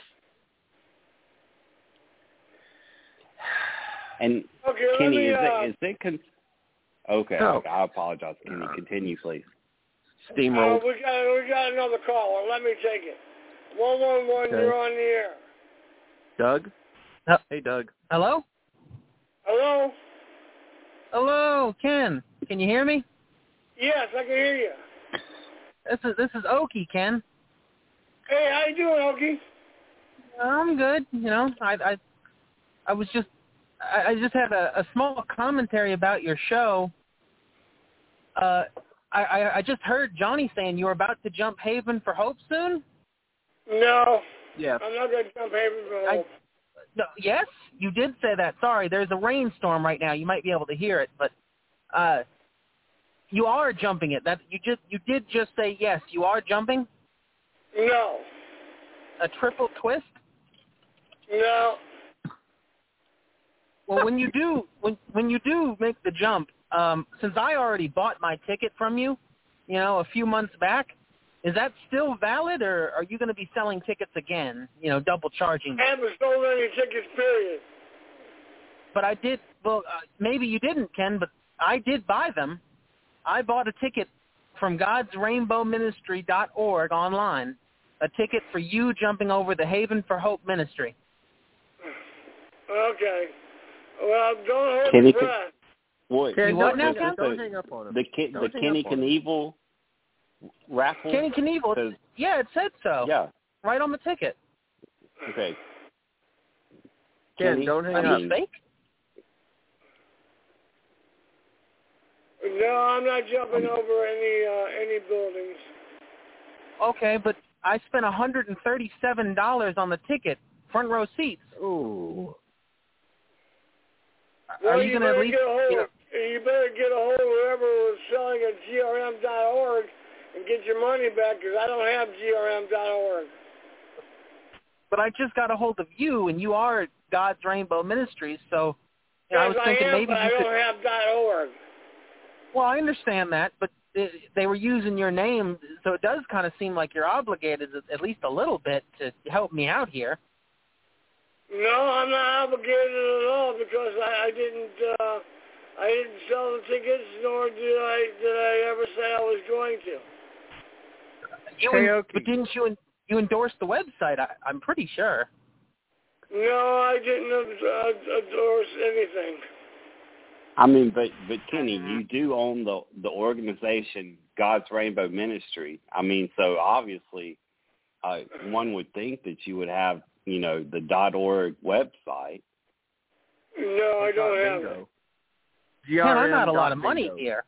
And Okay, let Kenny, me, is uh, it is it con- okay? No. Okay, I apologize, Kenny. Continue, please. Steamroll. Uh, we got we got another caller. Let me take it. One one one. Okay. You're on the air. Doug? Uh, Hey, Doug. Hello? Hello. Hello, Ken. Can you hear me? Yes, I can hear you. This is this is Okie, Ken. Hey, how you doing, Okie? I'm good. You know, I I I was just I, I just had a, a small commentary about your show. Uh, I, I I just heard Johnny saying you were about to jump Haven for Hope soon. No. Yeah. I'm not going to jump Haven for I, Hope. no, yes, you did say that. Sorry, there's a rainstorm right now. You might be able to hear it, but uh, you are jumping it. That you just you did just say yes. You are jumping No. a triple twist. No. Well, when you do when when you do make the jump, um, since I already bought my ticket from you, you know, a few months back, is that still valid, or are you going to be selling tickets again? You know, double charging. I haven't sold any tickets, period. But I did. Well, uh, maybe you didn't, Ken, but I did buy them. I bought a ticket from God's Rainbow Ministry dot org online. A ticket for you jumping over the Haven for Hope Ministry. Okay. Well, don't hold Kenny, your breath. What? Ken, You what don't, now, Ken? don't hang up on him. The, Ken, the hang Kenny up on him. Knievel raffle? Kenny Knievel. Says- Yeah, it said so. Yeah. Right on the ticket. Okay. Ken, Kenny, don't hang Are up. you fake? No, I'm not jumping over any uh, any buildings. Okay, but I spent one hundred thirty-seven dollars on the ticket, front row seats. Ooh. Well, Are you, you going to at better least? get a hold. You know, You better get a hold of whoever was selling at G R M dot org and get your money back, because I don't have G R M dot org. but I just got a hold of you, and you are at God's Rainbow Ministries, so you know, I Yes, was thinking am, maybe but you I could. don't have .org. Well, I understand that, but it, they were using your name, so it does kind of seem like you're obligated at least a little bit to help me out here. No, I'm not obligated at all, because I, I didn't uh, I didn't sell the tickets, nor did I did I ever say I was going to. You Hey, en- Okie. but didn't you en- you endorse the website? I, I'm pretty sure. No, I didn't uh, endorse anything. I mean, but but Kenny, you do own the the organization God's Rainbow Ministry. I mean, so obviously, uh, one would think that you would have, you know, the .org website. No, I don't have it. G R Man, M I'm not a lot of money bingo. here.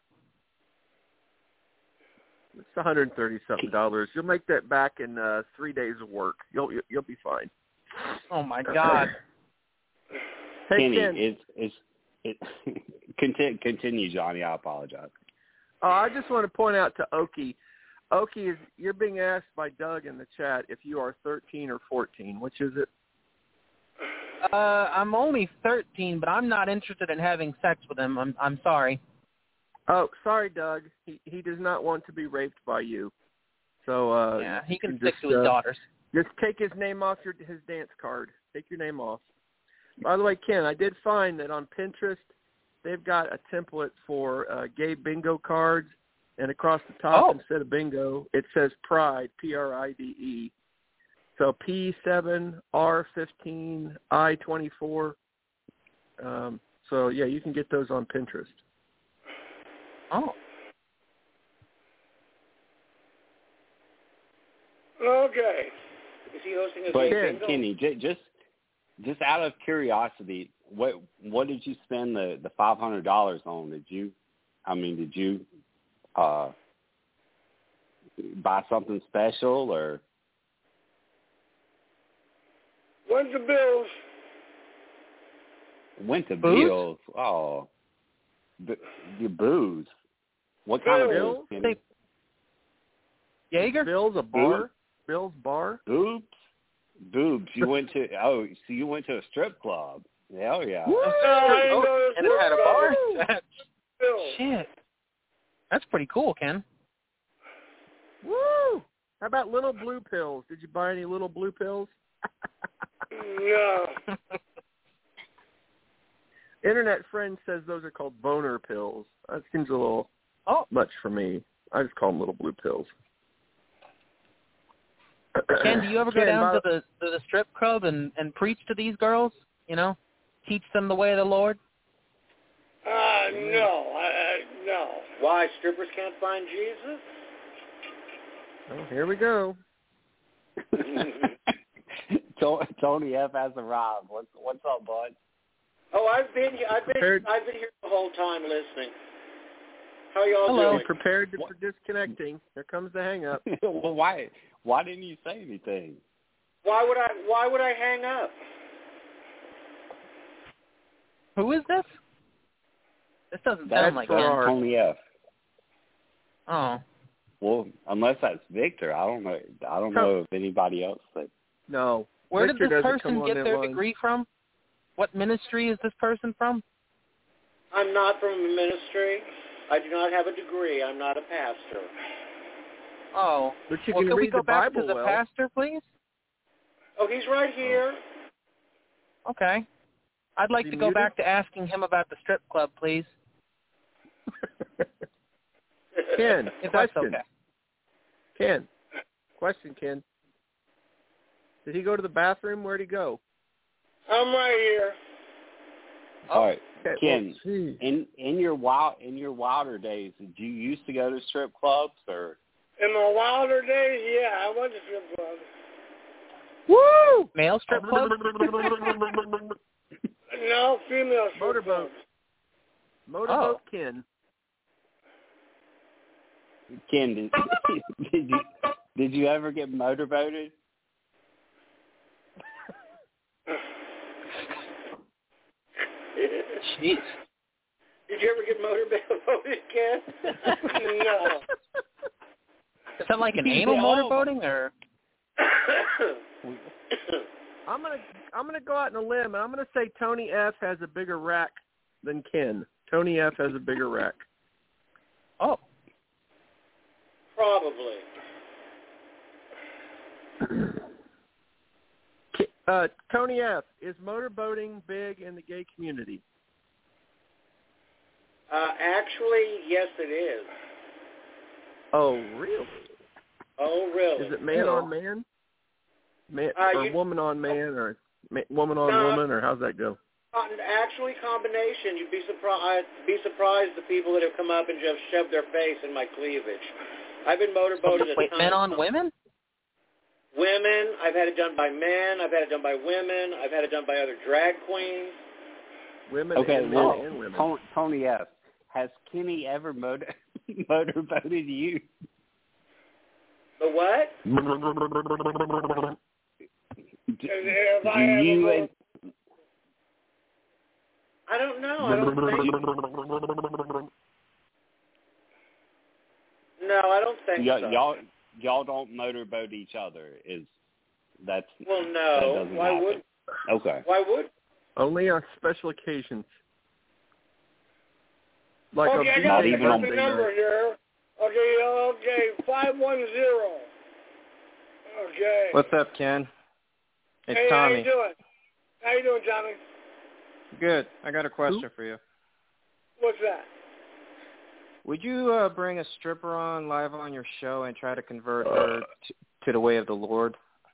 It's one hundred thirty something dollars. You'll make that back in uh, three days of work. You'll you'll be fine. Oh my God. Hey, Kenny, Ken. it's it's it. continue, continue, Johnny. I apologize. Oh, I just want to point out to Okie. Okie, is you're being asked by Doug in the chat if you are thirteen or fourteen. Which is it? Uh, I'm only thirteen, but I'm not interested in having sex with him. I'm I'm sorry. Oh, sorry, Doug. He he does not want to be raped by you. So uh, Yeah, he you can can stick just, to his uh, daughters. Just take his name off your his dance card. Take your name off. By the way, Ken, I did find that on Pinterest they've got a template for uh, gay bingo cards, and across the top Oh. instead of bingo it says Pride, P R I D E. So P seven, R fifteen, I twenty-four. Um, so yeah, you can get those on Pinterest. Oh. Okay. Is he hosting a But gay bingo? Kenny, j- just just out of curiosity, what what did you spend the the five hundred dollars on? Did you, I mean, did you uh, buy something special or? When's the bills? Went to Booze? Bill's. Oh, B- your booze. What kind of Bills? booze? Kenny? Jaeger? Bill's a bar. Bill's bar. Boobs. Boobs. You went to oh, so you went to a strip club? Hell yeah. No, I didn't know And it had a bar? Bills. Shit. That's pretty cool, Ken. Woo! How about little blue pills? Did you buy any little blue pills? No. Internet friend says those are called boner pills. That seems a little Oh. much for me. I just call them little blue pills. Ken, do you ever go Ken, down by- to the to the strip club and, and preach to these girls? You know, teach them the way of the Lord? Uh, no. I, I, no. Why, strippers can't find Jesus? Oh, here we go. To- Tony F has arrived. What's what's up, bud? Oh, I've been here. I've been. Prepared- I've been here the whole time listening. How y'all Hello. doing? Be prepared to, What? for disconnecting. Here comes the hang up. Well, why why didn't you say anything? Why would I? Why would I hang up? Who is this? This doesn't That's sound like for him. our- Tony F. Oh. Well, unless that's Victor, I don't know. I don't No. know if anybody else. That, No, Where Victor did this doesn't come person on get that their line. degree from? What ministry is this person from? I'm not from a ministry. I do not have a degree. I'm not a pastor. Oh. But you well, can can we read go the back Bible to the well. pastor, please? Oh, he's right here. Okay. I'd like Is to he go muted? back to asking him about the strip club, please. Ken, If that's question. okay. Ken, question, Ken. Did he go to the bathroom? Where'd he go? I'm right here. All right, Okay, Ken. well, geez. in in your wild in your wilder days, did you used to go to strip clubs or? In my wilder days, yeah, I went to strip club. Woo! Male strip club? No, female strip Motorboat. club. Motorboat Oh. Ken. Ken, did, did you did you ever get motorboated? Jeez. Did you ever get motorboated, Ken? No. Is that like an anal No. motorboating or? I'm gonna I'm gonna go out on a limb and I'm gonna say Tony F has a bigger rack than Ken. Tony F has a bigger rack. Oh. Probably. Uh, Tony F, is motorboating big in the gay community? Uh, actually, yes, it is. Oh, really? Oh, really? Is it man on man? Man Uh, or you- woman on man or ma- woman on No. woman or how's that go? Uh, Actually, combination. You'd be surprised. Be surprised the people that have come up and just shoved their face in my cleavage. I've been motorboated a Wait, ton. men on women? Women. I've had it done by men. I've had it done by women. I've had it done by other drag queens. Women Okay, and well, men and women. Tony, Tony F, has Kenny ever motor motorboated you? The what? Do, If I do ever you go- and I don't know. I don't think. No, I don't think y'all, so. y'all y'all don't motorboat each other? Is that's well, that no. doesn't Why happen. would? Okay. Why would? Only on special occasions. Like okay, a I B got Not the even on- perfect number here. Okay, okay, five one zero. Okay. What's up, Ken? It's hey, Tommy. how you doing? How you doing, Tommy? Good. I got a question for you. What's that? Would you uh, bring a stripper on live on your show and try to convert her to, to the way of the Lord?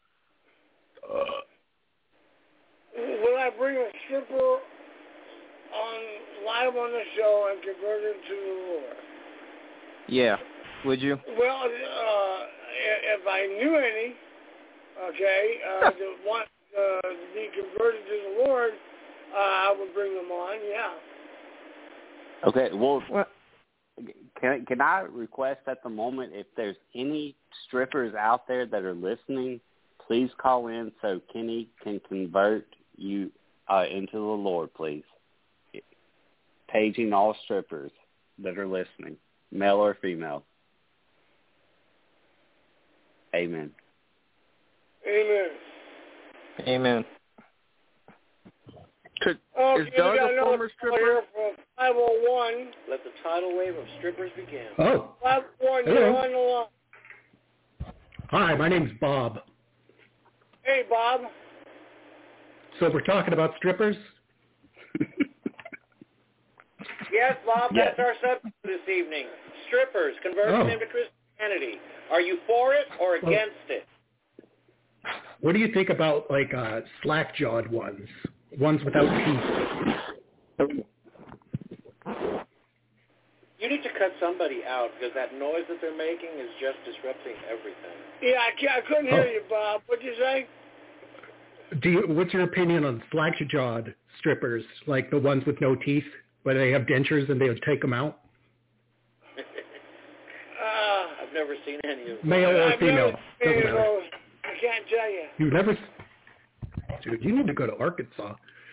Will I bring a stripper on live on the show and convert her to the Lord? Yeah. Would you? Well, uh, if I knew any, okay, uh, that want uh, to be converted to the Lord, uh, I would bring them on. Yeah. Okay. Well, What? can can I request at the moment if there's any strippers out there that are listening, please call in so Kenny can convert you uh, into the Lord, please. Paging all strippers that are listening, male or female. Amen. Amen. Amen. Could, Okay, is Doug we got a another former call stripper? here from five oh one. Let the tidal wave of strippers begin. Oh, five oh one, Hello. you're on the line. hi, my name's Bob. Hey, Bob. So we're talking about strippers? Yes, Bob, Yes. that's our subject this evening. Strippers, converting Oh. them to Christianity. Are you for it or Well- against it? What do you think about, like, uh, slack-jawed ones? Ones without teeth? You need to cut somebody out because that noise that they're making is just disrupting everything. Yeah, I, can't, I couldn't hear Oh. you, Bob. What'd you say? Do you, what's your opinion on slack-jawed strippers, like the ones with no teeth, where they have dentures and they'll take them out? Uh, I've never seen any of them. Male or I've female? never seen Doesn't matter. those. I can't tell you. You never... s- Dude, you need to go to Arkansas.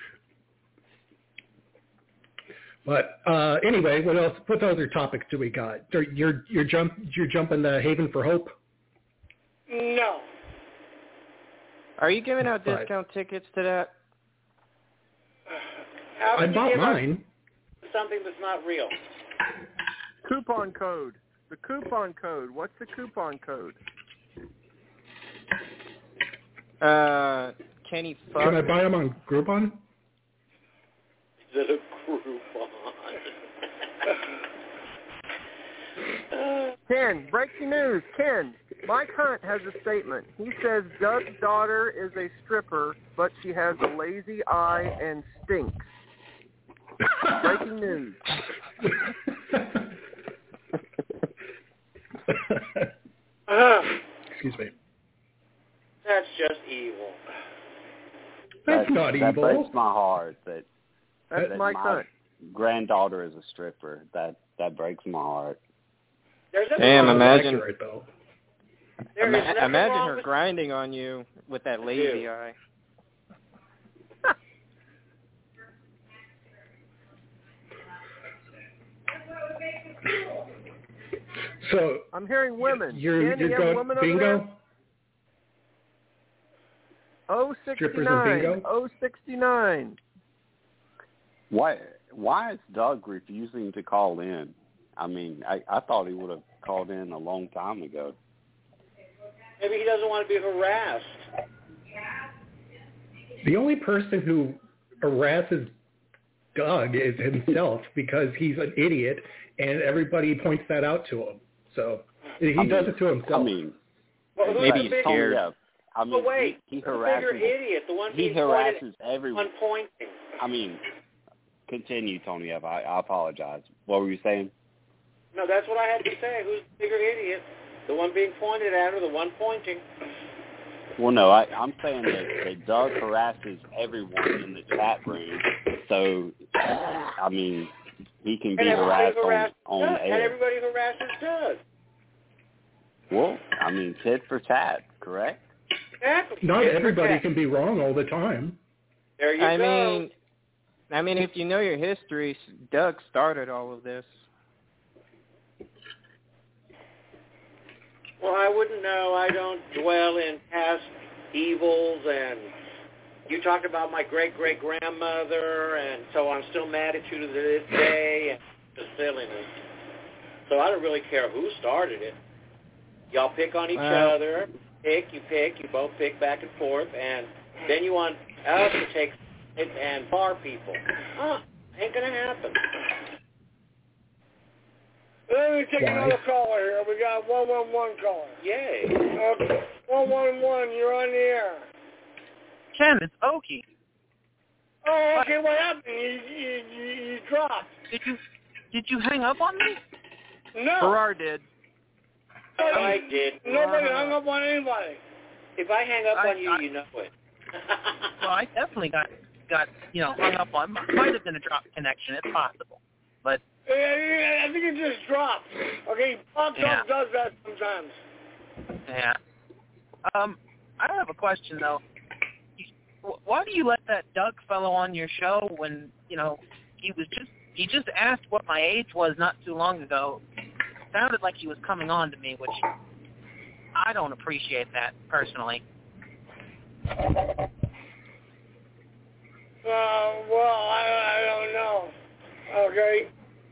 But uh, anyway, what else? What other topics do we got? You're you're, you're jump you're jumping the Haven for Hope. No. Are you giving out But- discount tickets to that? How I can you bought give us mine. something that's not real? Coupon code. The coupon code. What's the coupon code? Uh, Kenny Fuck. Can I buy them on Groupon? Is it a Groupon? Ken, breaking news. Ken, Mike Hunt has a statement. He says Doug's daughter is a stripper, but she has a lazy eye and stinks. Breaking news. Excuse me. That's just evil. That's that, not that evil. breaks my heart that, That's that Mike my Hunt. granddaughter is a stripper. That that breaks my heart. There's nothing Damn, wrong imagine. Accurate, though. There is Ima- nothing imagine wrong her with- grinding on you with that lazy Ew. eye. So I'm hearing women. you're Ken, do you're you have going women bingo? over there? Oh Strippers and sixty-nine. bingo? Oh sixty-nine. Why why is Doug refusing to call in? I mean, I, I thought he would have called in a long time ago. Maybe he doesn't want to be harassed. The only person who harasses Doug is himself because he's an idiot, and everybody points that out to him. So he I does mean- it to himself. I mean, Well, who's Maybe the he's big- scared. Yeah, I mean, But wait, he, he the harasses. bigger idiot, the one He being harasses pointed, everyone. one pointing. I mean, continue, Tony F. I, I apologize. What were you saying? No, that's what I had to say. Who's the bigger idiot? The one being pointed at or the one pointing? Well, no, I, I'm saying that, that Doug harasses everyone in the chat room. So, I mean, he can be And everybody harassed harasses on, on Doug. And air. everybody harasses Doug. Well, I mean, tit for tat, correct? Exactly. Not Tit for everybody tat. can be wrong all the time. There you I go. mean, I mean, if you know your history, Doug started all of this. Well, I wouldn't know. I don't dwell in past evils, and you talked about my great-great-grandmother, and so I'm still mad at you to this day, and the silliness. So I don't really care who started it. Y'all pick on each Well- other. Pick, you pick, you both pick back and forth, and then you want us to take it and bar people. Huh, ain't going to happen. Let me take Why? another caller here. We got one one one caller. Yay. Okay. one one one, you're on the air. Ken, it's Okie. Oh, okay, what happened? You, you, you, you dropped. Did you did you hang up on me? No. Farrar did. Oh, I did. Nobody hung up on anybody. If I hang up I- on you, I- you know it. Well, I definitely got got you know hung up on. Might have been a drop connection. It's possible, but Yeah, yeah, I think it just dropped. Okay, Bob Yeah. Trump does that sometimes. yeah. Um, I have a question though. You- Why do you let that Doug fellow on your show when you know he was just he just asked what my age was not too long ago? Sounded like he was coming on to me, which I don't appreciate that personally. Uh, well, I, I don't know. Okay.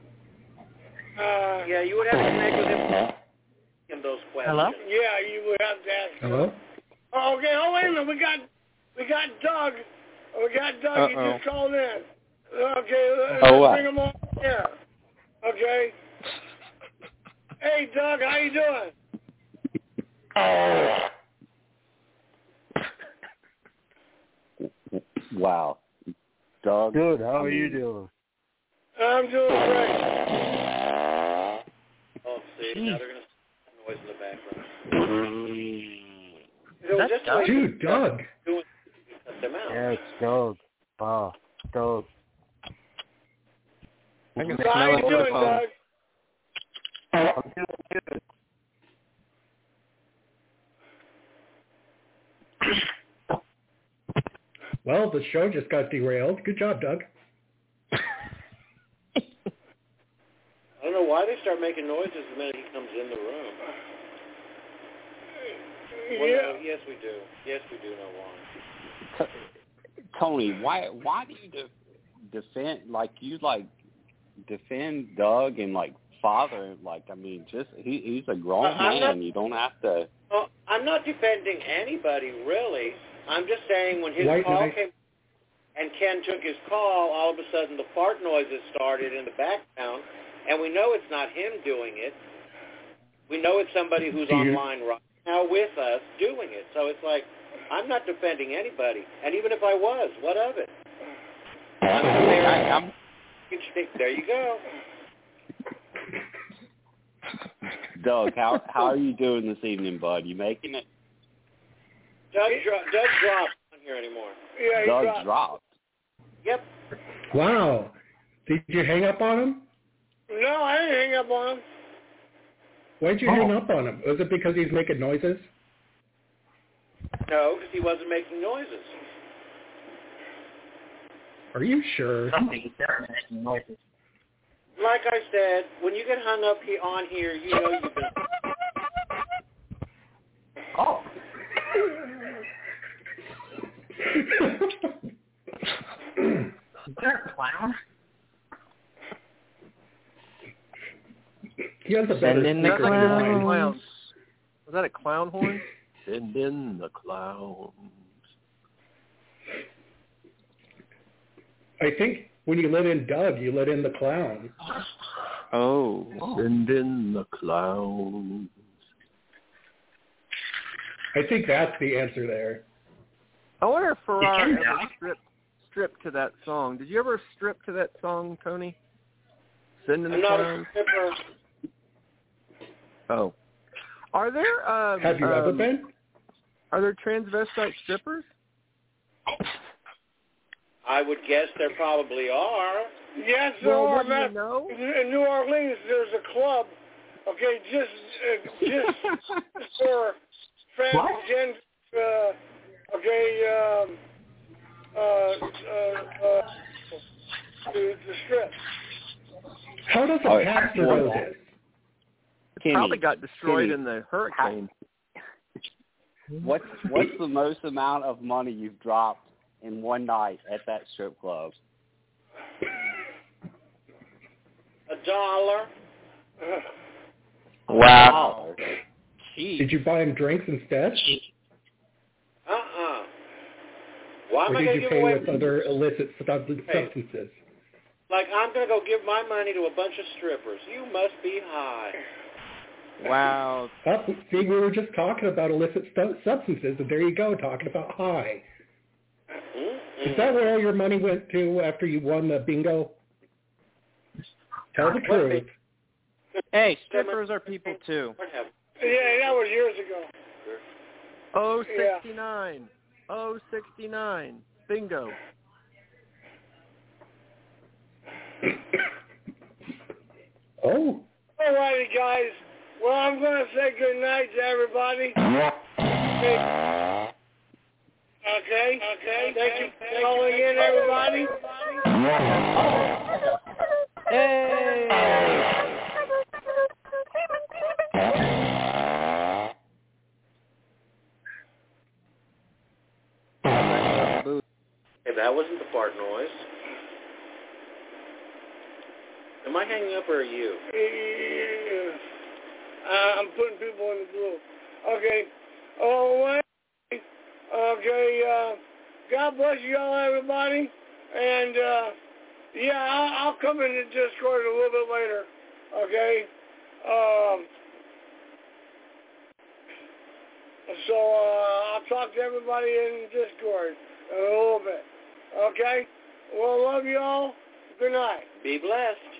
Uh, Yeah, you would have to connect with him in those questions. Hello? yeah, you would have to ask. Hello? Oh, okay, oh, wait a minute. We got, we got Doug. We got Doug. He Uh-oh. just called in. Okay, let's Oh, what? bring him on here. Okay. Hey, Doug, how you doing? Wow. Doug? Good. How I are you mean, doing? I'm doing great. Oh, see, now they're going to noise in the background. Is that just Doug? like Dude, Doug. doing cut them out. Yeah, it's Doug. Ah, Doug. I can So how smell you it over the doing, phone. Doug? I'm doing good. Well, the show just got derailed. Good job, Doug. I don't know why they start making noises the minute he comes in the room. Well, yeah. no, yes, we do. Yes, we do know why. Tony, why why do you de- defend like you like defend Doug and like father like I mean just he he's a grown Uh, I'm man. not- You don't have to. Well, I'm not defending anybody, really. I'm just saying when his White call knight. came and Ken took his call, all of a sudden the fart noises started in the background, and we know it's not him doing it. We know it's somebody who's Do you- online right now with us doing it. So it's like, I'm not defending anybody. And even if I was, what of it? I'm there. I, I'm, There you go. Doug, how how are you doing this evening, bud? You making it? Doug, dro- Doug dropped on here anymore. Yeah, he Doug dropped. dropped. Yep. Wow. Did you hang up on him? No, I didn't hang up on him. Why did you Oh. hang up on him? Was it because he's making noises? No, because he wasn't making noises. Are you sure? Something making noises. Like I said, when you get hung up he- on here, you know you've been... Oh. Is there a clown? He has a better Send in the speaker than mine. clowns. Was that a clown horn? Send in the clowns. I think when you let in Doug, you let in the clown. Oh, send in the clowns. I think that's the answer there. I wonder if Farrar You ever can die. stripped, stripped to that song. Did you ever strip to that song, Tony? Send in the I'm not a clowns? stripper. Oh. Are there, um, Have you ever um, been? are there transvestite strippers? I would guess there probably are. Yes, there Well, are. wouldn't Man. you know? In New Orleans, there's a club, okay, just uh, just for transgender, uh, okay, um, uh, uh, uh, to, to strip. How does a Oh, pastor well, know this? Kenny, Probably got destroyed Kenny, in the hurricane. What's what's the most amount of money you've dropped in one night at that strip club? A dollar. Wow. Did you buy him drinks instead? Uh-uh. Why am Or I did going to you give pay away... with other illicit sub- Hey. substances? Like, I'm going to go give my money to a bunch of strippers. You must be high. Wow. Oh, see, we were just talking about illicit stu- substances, and there you go, talking about high. Mm-mm. Is that where all your money went to after you won the bingo? Tell the truth. Hey, strippers are people too. Yeah, that was years ago. Oh, Yeah. sixty-nine. Oh, sixty-nine. Bingo. Oh. All righty, guys. Well, I'm going to say good night to everybody. Okay. Okay. Okay. Thank you for calling in, everybody. Hey! Hey, that wasn't the fart noise. Am I hanging up or are you? Yeah. Uh, I'm putting people in the blue. Okay. Oh, wait. Okay. Uh, God bless you all, everybody. And, uh, yeah, I'll, I'll come in the Discord a little bit later. Okay. Um, so uh, I'll talk to everybody in Discord in a little bit. Okay? Well, love you all. Good night. Be blessed.